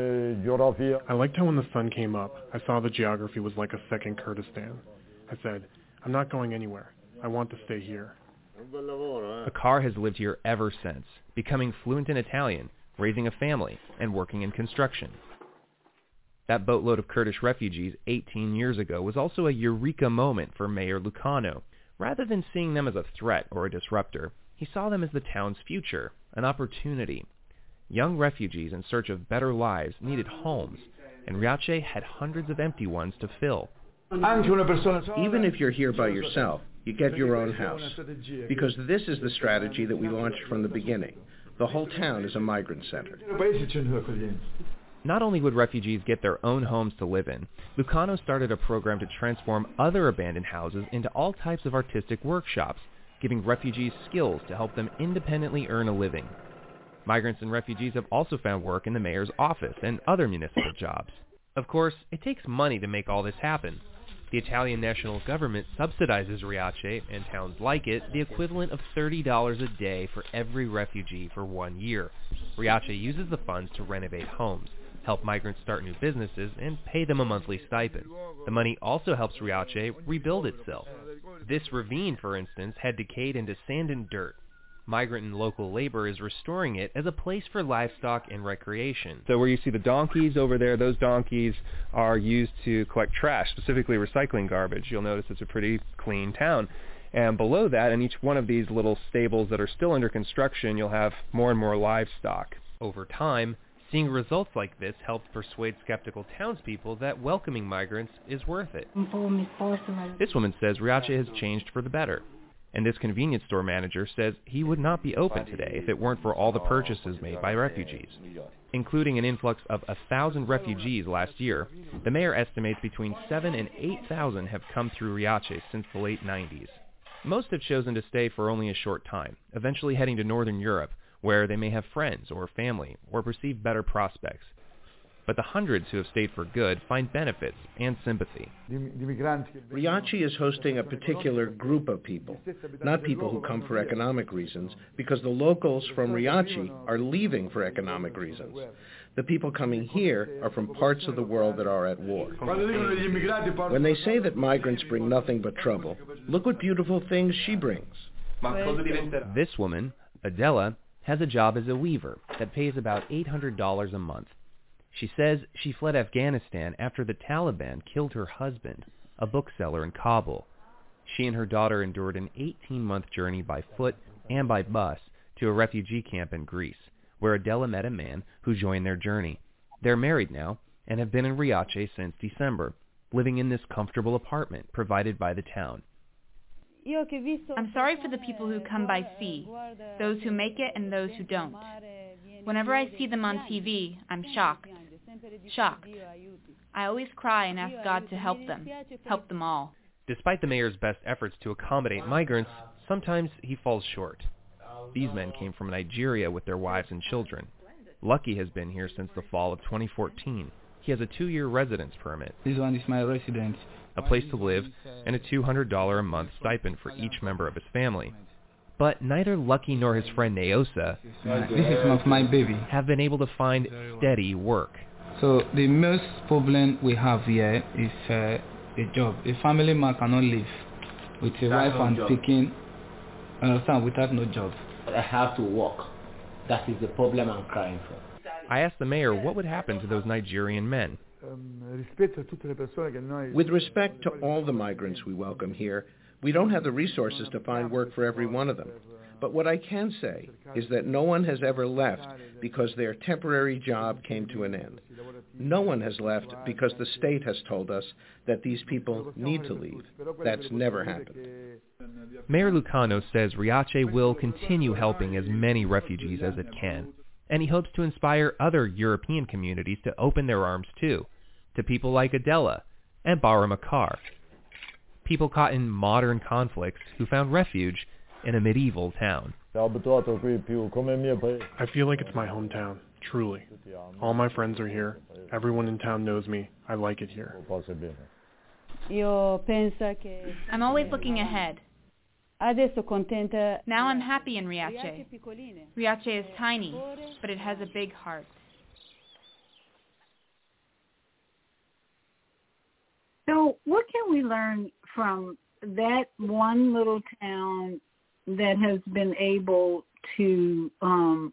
I liked how when the sun came up, I saw the geography was like a second Kurdistan. I said, I'm not going anywhere. I want to stay here. Makar has lived here ever since, becoming fluent in Italian, raising a family, and working in construction. That boatload of Kurdish refugees eighteen years ago was also a eureka moment for Mayor Lucano. Rather than seeing them as a threat or a disruptor, he saw them as the town's future, an opportunity. Young refugees in search of better lives needed homes, and Riace had hundreds of empty ones to fill. Even if you're here by yourself, you get your own house. Because this is the strategy that we launched from the beginning. The whole town is a migrant center. Not only would refugees get their own homes to live in, Lucano started a program to transform other abandoned houses into all types of artistic workshops, giving refugees skills to help them independently earn a living. Migrants and refugees have also found work in the mayor's office and other municipal jobs. Of course, it takes money to make all this happen. The Italian national government subsidizes Riace and towns like it the equivalent of thirty dollars a day for every refugee for one year. Riace uses the funds to renovate homes, help migrants start new businesses, and pay them a monthly stipend. The money also helps Riace rebuild itself. This ravine, for instance, had decayed into sand and dirt. Migrant and local labor is restoring it as a place for livestock and recreation. So where you see the donkeys over there, those donkeys are used to collect trash, specifically recycling garbage. You'll notice it's a pretty clean town. And below that, in each one of these little stables that are still under construction, you'll have more and more livestock. Over time, seeing results like this helped persuade skeptical townspeople that welcoming migrants is worth it. This woman says Riace has changed for the better. And this convenience store manager says he would not be open today if it weren't for all the purchases made by refugees. Including an influx of a thousand refugees last year, the mayor estimates between seven and eight thousand have come through Riace since the late nineties. Most have chosen to stay for only a short time, eventually heading to Northern Europe, where they may have friends or family or perceive better prospects. But the hundreds who have stayed for good find benefits and sympathy. Riace is hosting a particular group of people, not people who come for economic reasons, because the locals from Riace are leaving for economic reasons. The people coming here are from parts of the world that are at war. When they say that migrants bring nothing but trouble, look what beautiful things she brings. This woman, Adela, has a job as a weaver that pays about eight hundred dollars a month. She says she fled Afghanistan after the Taliban killed her husband, a bookseller in Kabul. She and her daughter endured an eighteen-month journey by foot and by bus to a refugee camp in Greece, where Adela met a man who joined their journey. They're married now and have been in Riace since December, living in this comfortable apartment provided by the town. I'm sorry for the people who come by sea, those who make it and those who don't. Whenever I see them on T V, I'm shocked. Shocked. I always cry and ask God to help them, help them all. Despite the mayor's best efforts to accommodate migrants, sometimes he falls short. These men came from Nigeria with their wives and children. Lucky has been here since the fall of twenty fourteen. He has a two-year residence permit, This one is my residence. a place to live, and a two hundred dollars a month stipend for each member of his family. But neither Lucky nor his friend Neosa Uh, this is not my baby. have been able to find steady work. So the most problem we have here is uh, a job. A family man cannot live with a wife and picking, understand, without no job. I have to work. That is the problem I'm crying for. I asked the mayor what would happen to those Nigerian men. With respect to all the migrants we welcome here, we don't have the resources to find work for every one of them. But what I can say is that no one has ever left because their temporary job came to an end. No one has left because the state has told us that these people need to leave. That's never happened. Mayor Lucano says Riace will continue helping as many refugees as it can, and he hopes to inspire other European communities to open their arms too, to people like Adela and Bara Makar, people caught in modern conflicts who found refuge in a medieval town. I feel like it's my hometown, truly. All my friends are here. Everyone in town knows me. I like it here. I'm always looking ahead. Now I'm happy in Riace. Riace is tiny, but it has a big heart. So what can we learn from that one little town that has been able to um,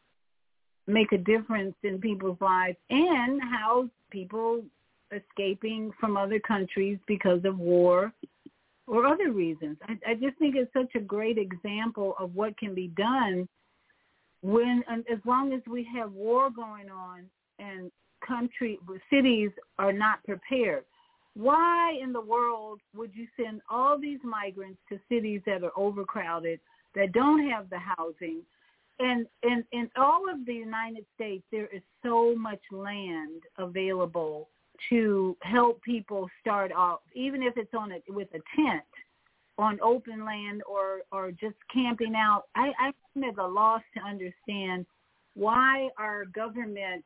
make a difference in people's lives, and how people escaping from other countries because of war or other reasons? I, I just think it's such a great example of what can be done when, as long as we have war going on and country cities are not prepared. Why in the world would you send all these migrants to cities that are overcrowded, that don't have the housing? And in in all of the United States, there is so much land available to help people start off, even if it's on a, with a tent, on open land, or, or just camping out. I, I'm at a loss to understand why our government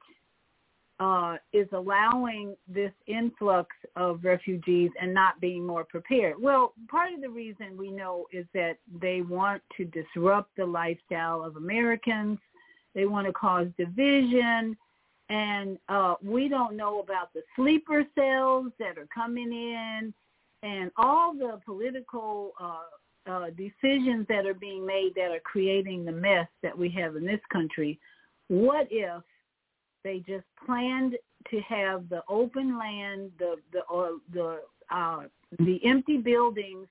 Uh, is allowing this influx of refugees and not being more prepared. Well, part of the reason we know is that they want to disrupt the lifestyle of Americans. They want to cause division. And uh, we don't know about the sleeper cells that are coming in and all the political uh, uh, decisions that are being made that are creating the mess that we have in this country. What if they just planned to have the open land, the the uh, the uh, the empty buildings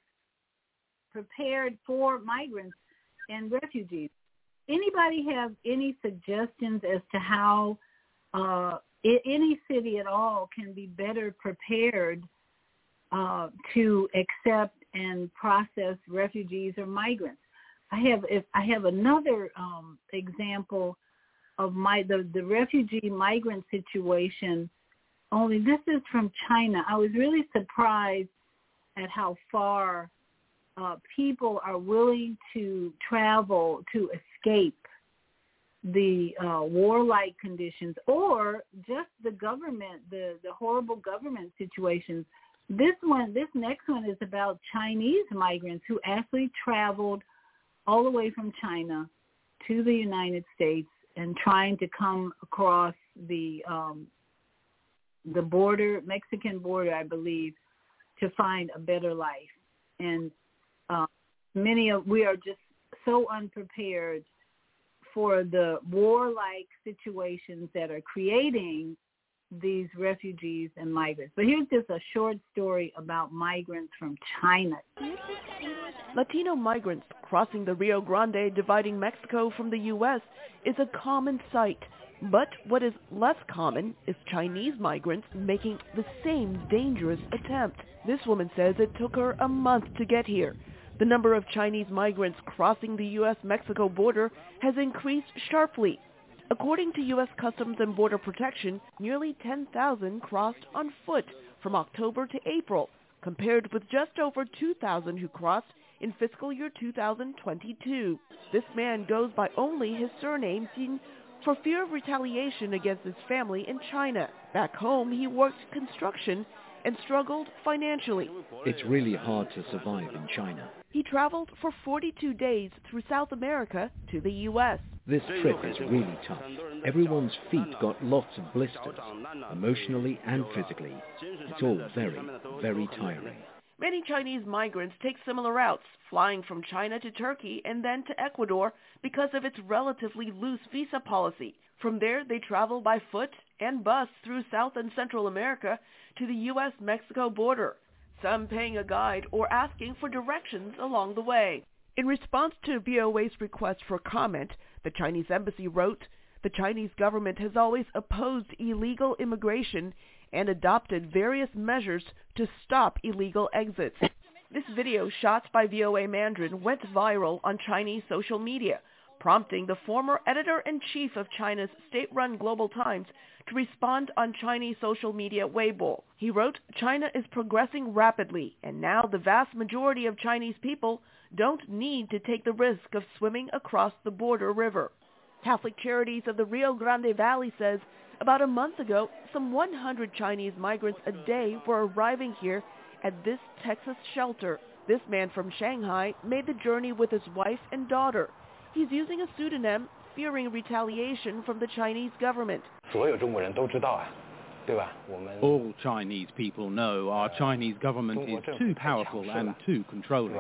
prepared for migrants and refugees? Anybody have any suggestions as to how uh, I- any city at all can be better prepared uh, to accept and process refugees or migrants? I have if I have another um, example of my the, the refugee migrant situation, only this is from China. I was really surprised at how far uh, people are willing to travel to escape the uh, warlike conditions, or just the government, the, the horrible government situations. This one, this next one is about Chinese migrants who actually traveled all the way from China to the United States and trying to come across the um, the border, Mexican border, I believe, to find a better life. And uh, many of we are just so unprepared for the warlike situations that are creating these refugees and migrants. But here's just a short story about migrants from China. Latino migrants crossing the Rio Grande, dividing Mexico from the U S, is a common sight. But what is less common is Chinese migrants making the same dangerous attempt. This woman says it took her a month to get here. The number of Chinese migrants crossing the U S Mexico border has increased sharply. According to U S Customs and Border Protection, nearly ten thousand crossed on foot from October to April, compared with just over two thousand who crossed in fiscal year two thousand twenty-two. This man goes by only his surname, Jin, for fear of retaliation against his family in China. Back home, he worked construction and struggled financially. It's really hard to survive in China. He traveled for forty-two days through South America to the U S. This trip is really tough. Everyone's feet got lots of blisters, emotionally and physically. It's all very, very tiring. Many Chinese migrants take similar routes, flying from China to Turkey and then to Ecuador because of its relatively loose visa policy. From there, they travel by foot and bus through South and Central America to the U S Mexico border, some paying a guide or asking for directions along the way. In response to V O A's request for comment, the Chinese embassy wrote, "The Chinese government has always opposed illegal immigration and adopted various measures to stop illegal exits." This video, shot by V O A Mandarin, went viral on Chinese social media, prompting the former editor-in-chief of China's state-run Global Times to respond on Chinese social media Weibo. He wrote, "China is progressing rapidly, and now the vast majority of Chinese people don't need to take the risk of swimming across the border river." Catholic Charities of the Rio Grande Valley says about a month ago, some one hundred Chinese migrants a day were arriving here at this Texas shelter. This man from Shanghai made the journey with his wife and daughter. He's using a pseudonym, fearing retaliation from the Chinese government. All Chinese people know our Chinese government is too powerful and too controlling.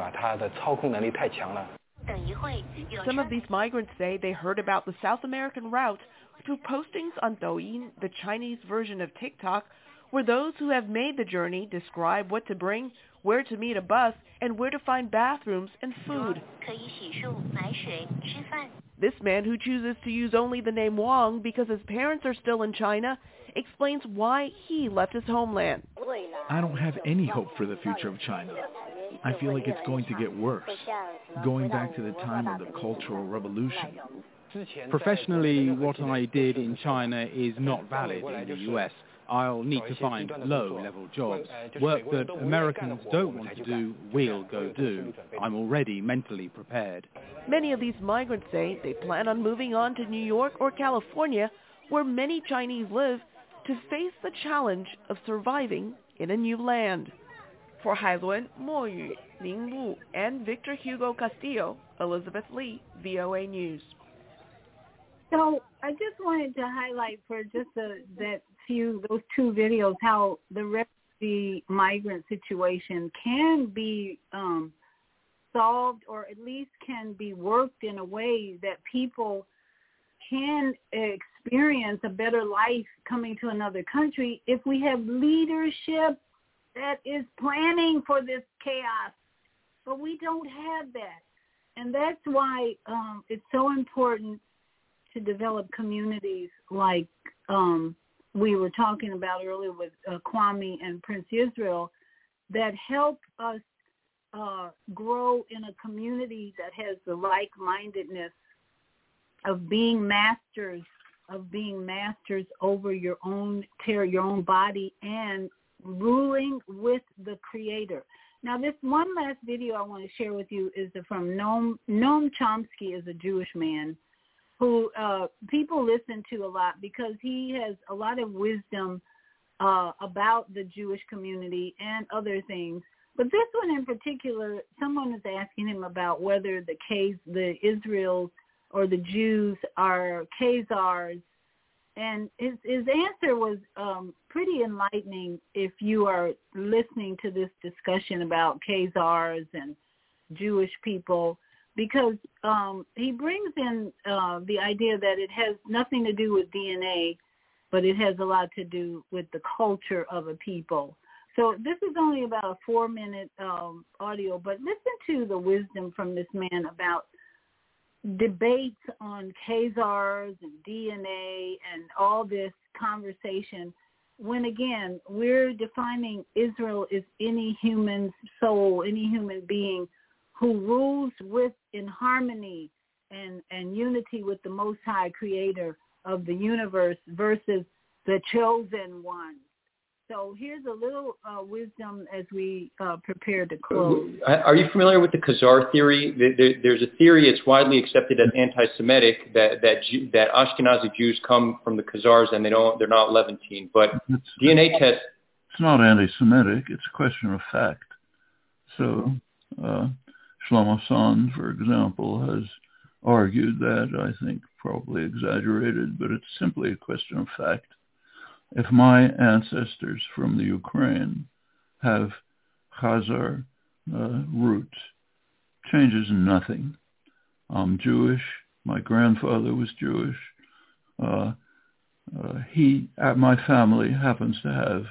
Some of these migrants say they heard about the South American route through postings on Douyin, the Chinese version of TikTok, where those who have made the journey describe what to bring, where to meet a bus, and where to find bathrooms and food. This man, who chooses to use only the name Wang because his parents are still in China, explains why he left his homeland. I don't have any hope for the future of China. I feel like it's going to get worse, going back to the time of the Cultural Revolution. Professionally, what I did in China is not valid in the U S. I'll need to find low-level jobs. Work that Americans don't want to do, we'll go do. I'm already mentally prepared. Many of these migrants say they plan on moving on to New York or California, where many Chinese live, to face the challenge of surviving in a new land. For Hailun, Mo Yu, Ning Wu, and Victor Hugo Castillo, Elizabeth Lee, V O A News. So I just wanted to highlight for just a, that few, those two videos, how the refugee migrant situation can be um, solved, or at least can be worked in a way that people can experience a better life coming to another country if we have leadership that is planning for this chaos. But we don't have that. And that's why um, it's so important to develop communities like um, we were talking about earlier with uh, Kwame and Prince Israel, that help us uh, grow in a community that has the like-mindedness of being masters, of being masters over your own ter- your own body and ruling with the Creator. Now, this one last video I want to share with you is from Noam, Noam Chomsky, is a Jewish man who uh, people listen to a lot because he has a lot of wisdom uh, about the Jewish community and other things. But this one in particular, someone is asking him about whether the K, the Israels or the Jews are Khazars. And his, his answer was um, pretty enlightening if you are listening to this discussion about Khazars and Jewish people, because um, he brings in uh, the idea that it has nothing to do with D N A, but it has a lot to do with the culture of a people. So this is only about a four-minute um, audio, but listen to the wisdom from this man about debates on Khazars and D N A and all this conversation, when, again, we're defining Israel as any human soul, any human being who rules with in harmony and, and unity with the Most High Creator of the universe versus the chosen one. So here's a little uh, wisdom as we uh, prepare to close. Are you familiar with the Khazar theory? There's a theory, it's widely accepted as anti-Semitic, that that, that Ashkenazi Jews come from the Khazars and they don't, they're not Levantine. But it's, D N A tests... It's not anti-Semitic. It's a question of fact. So uh, Shlomo Sand, for example, has argued that, I think probably exaggerated, but it's simply a question of fact. If my ancestors from the Ukraine have Khazar uh, roots, changes nothing. I'm Jewish. My grandfather was Jewish. Uh, uh, he, uh, my family happens to have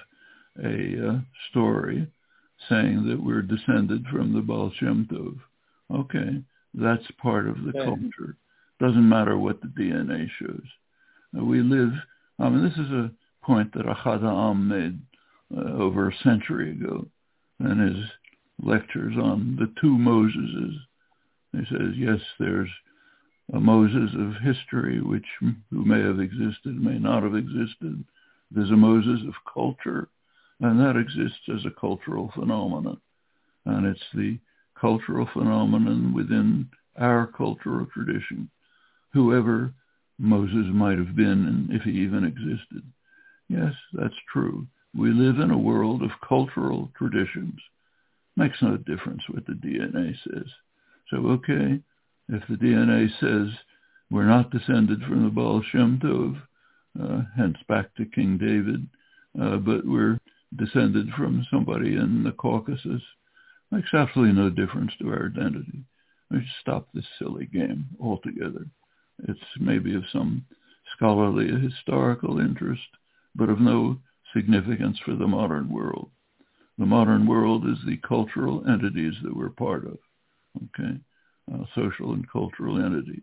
a uh, story saying that we're descended from the Baal Shem Tov. Okay, that's part of the yeah. culture. Doesn't matter what the D N A shows. Uh, we live, I mean, this is a point that Ahad Ha'am made uh, over a century ago in his lectures on the two Moseses. He says, yes, there's a Moses of history, which who may have existed, may not have existed. There's a Moses of culture, and that exists as a cultural phenomenon. And it's the cultural phenomenon within our cultural tradition, whoever Moses might have been, and if he even existed. Yes, that's true. We live in a world of cultural traditions. Makes no difference what the D N A says. So, okay, if the D N A says we're not descended from the Baal Shem Tov, uh, hence back to King David, uh, but we're descended from somebody in the Caucasus, makes absolutely no difference to our identity. We should stop this silly game altogether. It's maybe of some scholarly historical interest, but of no significance for the modern world. The modern world is the cultural entities that we're part of, okay, uh, social and cultural entities.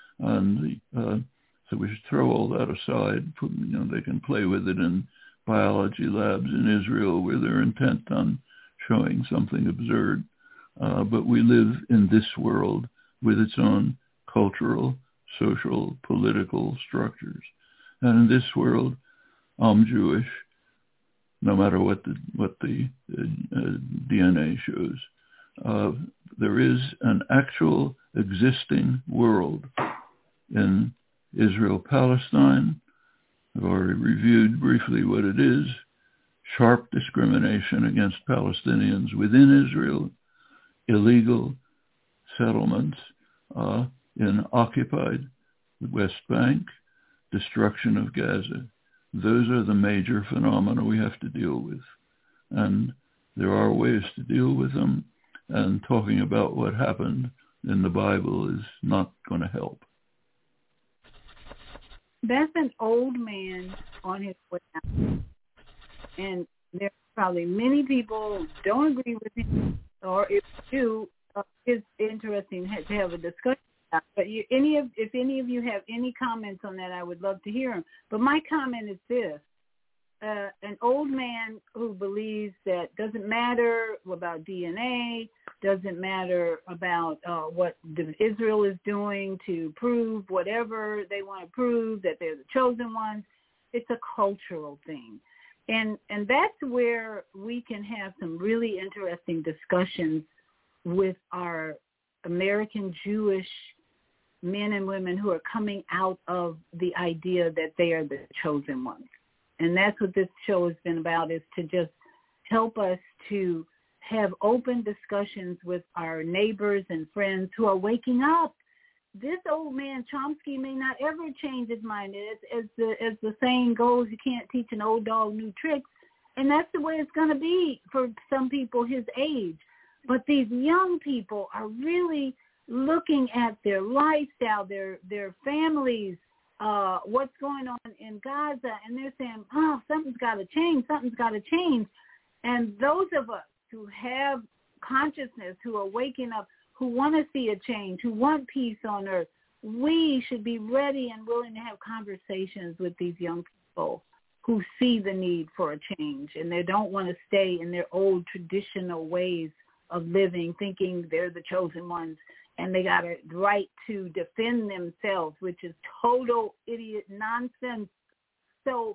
And the, uh, so we should throw all that aside. Put, you know, they can play with it in biology labs in Israel where they're intent on showing something absurd. Uh, but we live in this world with its own cultural, social, political structures. And in this world, I'm Jewish, no matter what the what the uh, D N A shows. Uh, there is an actual existing world in Israel-Palestine. I've already reviewed briefly what it is. Sharp discrimination against Palestinians within Israel, illegal settlements uh, in occupied West Bank, destruction of Gaza. Those are the major phenomena we have to deal with. And there are ways to deal with them, and talking about what happened in the Bible is not going to help. That's an old man on his way out. And there are probably many people don't agree with him, or if you do, uh, it's interesting to have a discussion. But you, any of, if any of you have any comments on that, I would love to hear them. But my comment is this. Uh, an old man who believes that doesn't matter about D N A, doesn't matter about uh, what Israel is doing to prove whatever they want to prove, that they're the chosen ones. It's a cultural thing. And and that's where we can have some really interesting discussions with our American Jewish men and women who are coming out of the idea that they are the chosen ones. And that's what this show has been about, is to just help us to have open discussions with our neighbors and friends who are waking up. This old man, Chomsky, may not ever change his mind. As, as, the, as the saying goes, you can't teach an old dog new tricks. And that's the way it's going to be for some people his age. But these young people are really looking at their lifestyle, their their families, uh, what's going on in Gaza, and they're saying, oh, something's got to change, something's got to change. And those of us who have consciousness, who are waking up, who want to see a change, who want peace on earth, we should be ready and willing to have conversations with these young people who see the need for a change, and they don't want to stay in their old traditional ways of living, thinking they're the chosen ones, and they got a right to defend themselves, which is total idiot nonsense. So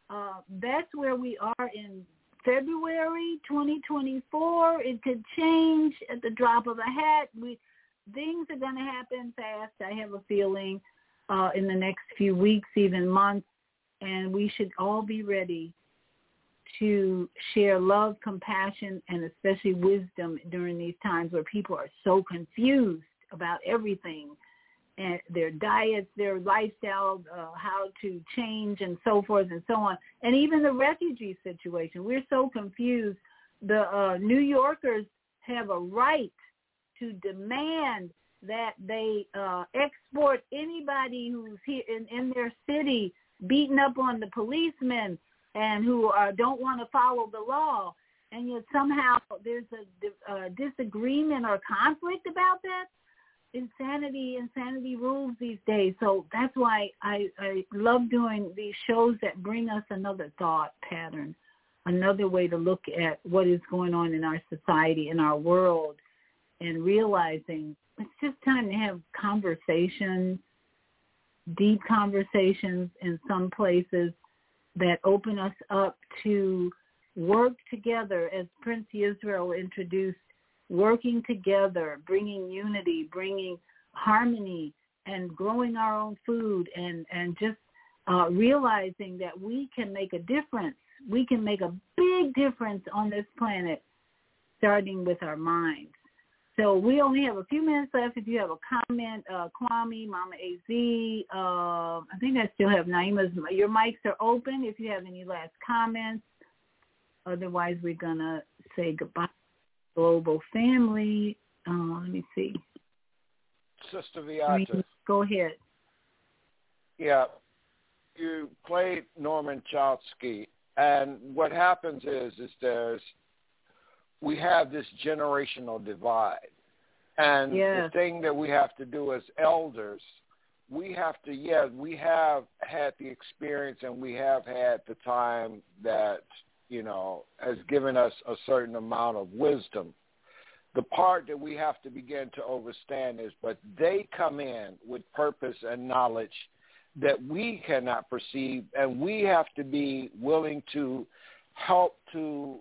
uh, that's where we are in February twenty twenty-four. It could change at the drop of a hat. We things are going to happen fast. I have a feeling uh, in the next few weeks, even months, and we should all be ready to share love, compassion, and especially wisdom during these times where people are so confused about everything and their diets, their lifestyle, uh, how to change and so forth and so on. And even the refugee situation, we're so confused. The uh, New Yorkers have a right to demand that they uh, export anybody who's here in, in their city beating up on the policemen and who uh, don't want to follow the law. And yet somehow there's a, a disagreement or conflict about that. Insanity, insanity rules these days. So that's why I, I love doing these shows that bring us another thought pattern, another way to look at what is going on in our society, in our world, and realizing it's just time to have conversations, deep conversations in some places that open us up to work together, as Prince Yisrael introduced, working together, bringing unity, bringing harmony, and growing our own food, and, and just uh, realizing that we can make a difference. We can make a big difference on this planet, starting with our minds. So we only have a few minutes left. If you have a comment, uh, Kwame, Mama A Z, uh, I think I still have Naima's. Your mics are open if you have any last comments. Otherwise, we're going to say goodbye. Global family. Uh, let me see. Sister Viata. Go ahead. Yeah. You played Norman Chomsky, and what happens is, is there's, we have this generational divide. And yeah. the thing that we have to do as elders, we have to, yeah, we have had the experience and we have had the time that, you know, has given us a certain amount of wisdom. The part that we have to begin to understand is, but they come in with purpose and knowledge that we cannot perceive, and we have to be willing to help to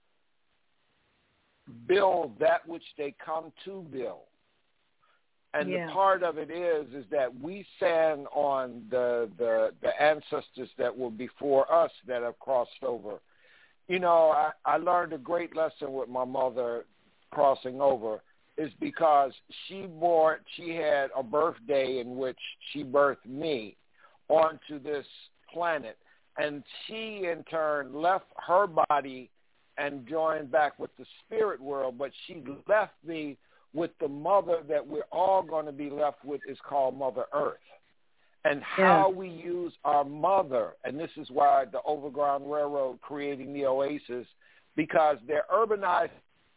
build that which they come to build. And yeah. the part of it is, is that we stand on the, the, the ancestors that were before us that have crossed over. You know, I, I learned a great lesson with my mother crossing over, is because she bore, she had a birthday in which she birthed me onto this planet. And she, in turn, left her body and joined back with the spirit world, but she left me with the mother that we're all going to be left with, is called Mother Earth. And how yeah. we use our mother, and this is why the Overground Railroad creating the Oasis, because they're urbanized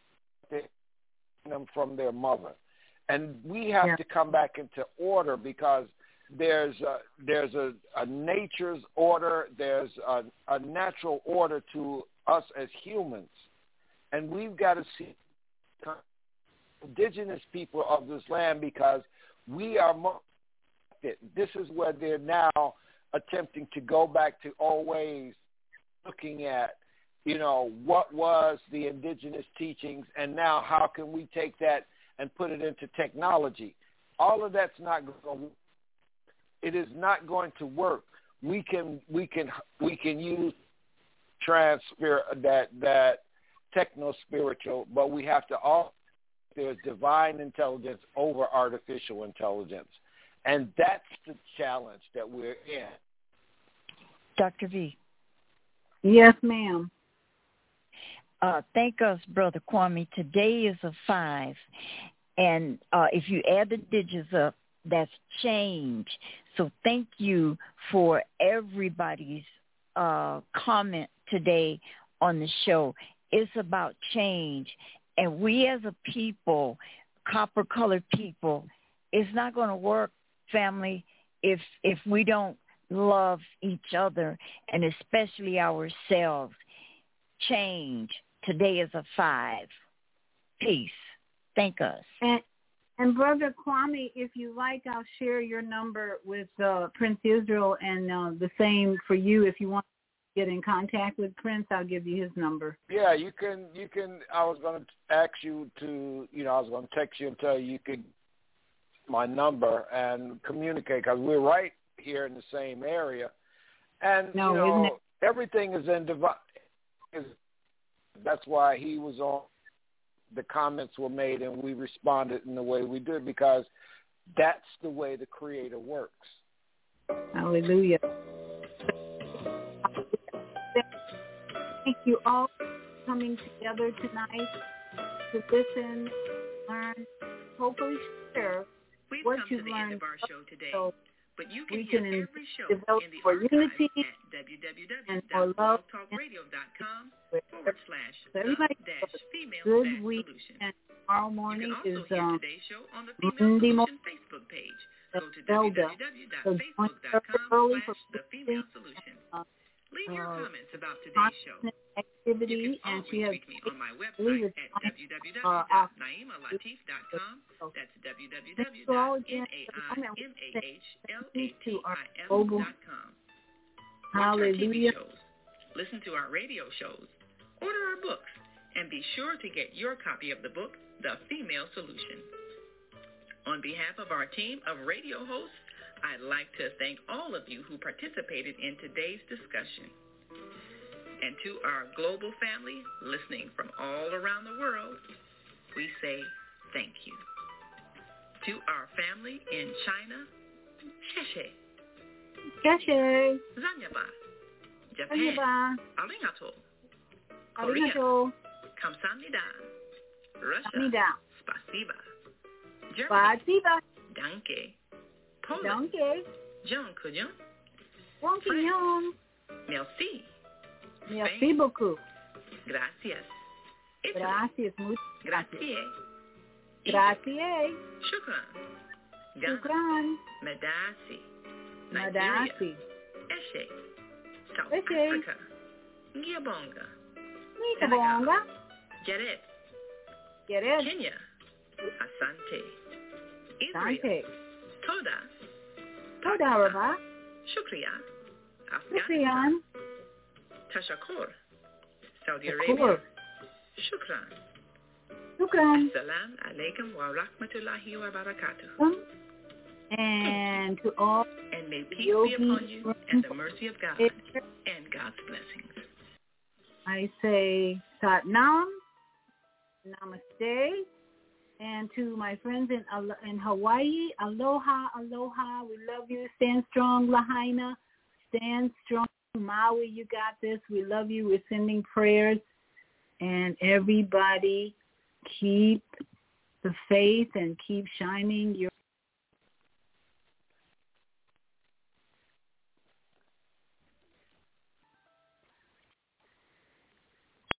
them from their mother. And we have yeah. to come back into order, because there's a, there's a, a nature's order, there's a, a natural order to us as humans. And we've got to see indigenous people of this land, because we are more. This is where they're now attempting to go back to old ways, looking at, you know, what was the indigenous teachings, and now how can we take that and put it into technology. All of that's not going to work. It is not going to work. We can we can we can use trans that that techno spiritual, but we have to all there's divine intelligence over artificial intelligence. And that's the challenge that we're in. Doctor V. Yes, ma'am. Uh, thank us, Brother Kwame. Today is a five. And uh, if you add the digits up, that's change. So thank you for everybody's uh, comment today on the show. It's about change. And we as a people, copper-colored people, it's not going to work, family, if if we don't love each other, and especially ourselves. Change. Today is a five. Peace. Thank us. And, and Brother Kwame, if you like, I'll share your number with uh, Prince Israel, and uh, the same for you if you want get in contact with Prince, I'll give you his number. Yeah, you can. You can. I was going to ask you to, you know, I was going to text you and tell you you could my number and communicate because we're right here in the same area, and no, you know isn't it? Everything is in divine. That's why he was on. The comments were made, and we responded in the way we did because that's the way the Creator works. Hallelujah. Thank you all for coming together tonight to listen, learn, hopefully share We've what come you've to the learned. end of our show today, so but you can we hear can every show develop in the for archive unity at and for love www.blogtalkradio.com forward slash so everybody the dash female good dash week. solution. And tomorrow morning you can also is hear um, today's show on the Female Monday Solution Facebook page. Go to Zelda. www.facebook.com early slash the female solution. Leave your uh, comments about today's show. Activity, and she has reach me on my website at w w w dot naima latif dot com. That's w w w dot naima latif dot com. Watch our T V shows, listen to our radio shows, order our books, and be sure to get your copy of the book, The Female Solution. On behalf of our team of radio hosts, I'd like to thank all of you who participated in today's discussion. And to our global family listening from all around the world, we say thank you. To our family in China, Sheshe. Sheshe. Zanyaba. Japan. Zanyaba. Arigato. Korea. Arigato. Kamsahamnida. Russia. Kamsahamnida. Spasiba. Germany. Spasiba. Danke. Poland. Danke. Jean Kujan. France. Merci. Merci Spain. beaucoup. Gracias. Italy. Gracias. Muchas gracias. Gracias. Shukran. Shukran. Medasi. Medasi. Eshe. South Eshe. Africa. Ngiyabonga. Ngiyabonga. Jared. Jared. Kenya. Asante. Israel. Asante. Toda. Toda Rava. Shukriya. Shukriyan. Tashakur. Saudi Tashakur. Arabia. Shukran. Shukran. Assalamu alaikum wa rahmatullahi wa barakatuh. And to all, and may peace be upon you and the mercy of God and God's blessings. I say Sat Nam, Namaste, and to my friends in in Hawaii, Aloha, Aloha. We love you. Stand strong, Lahaina. Stand strong, Maui. You got this. We love you. We're sending prayers, and everybody keep the faith and keep shining your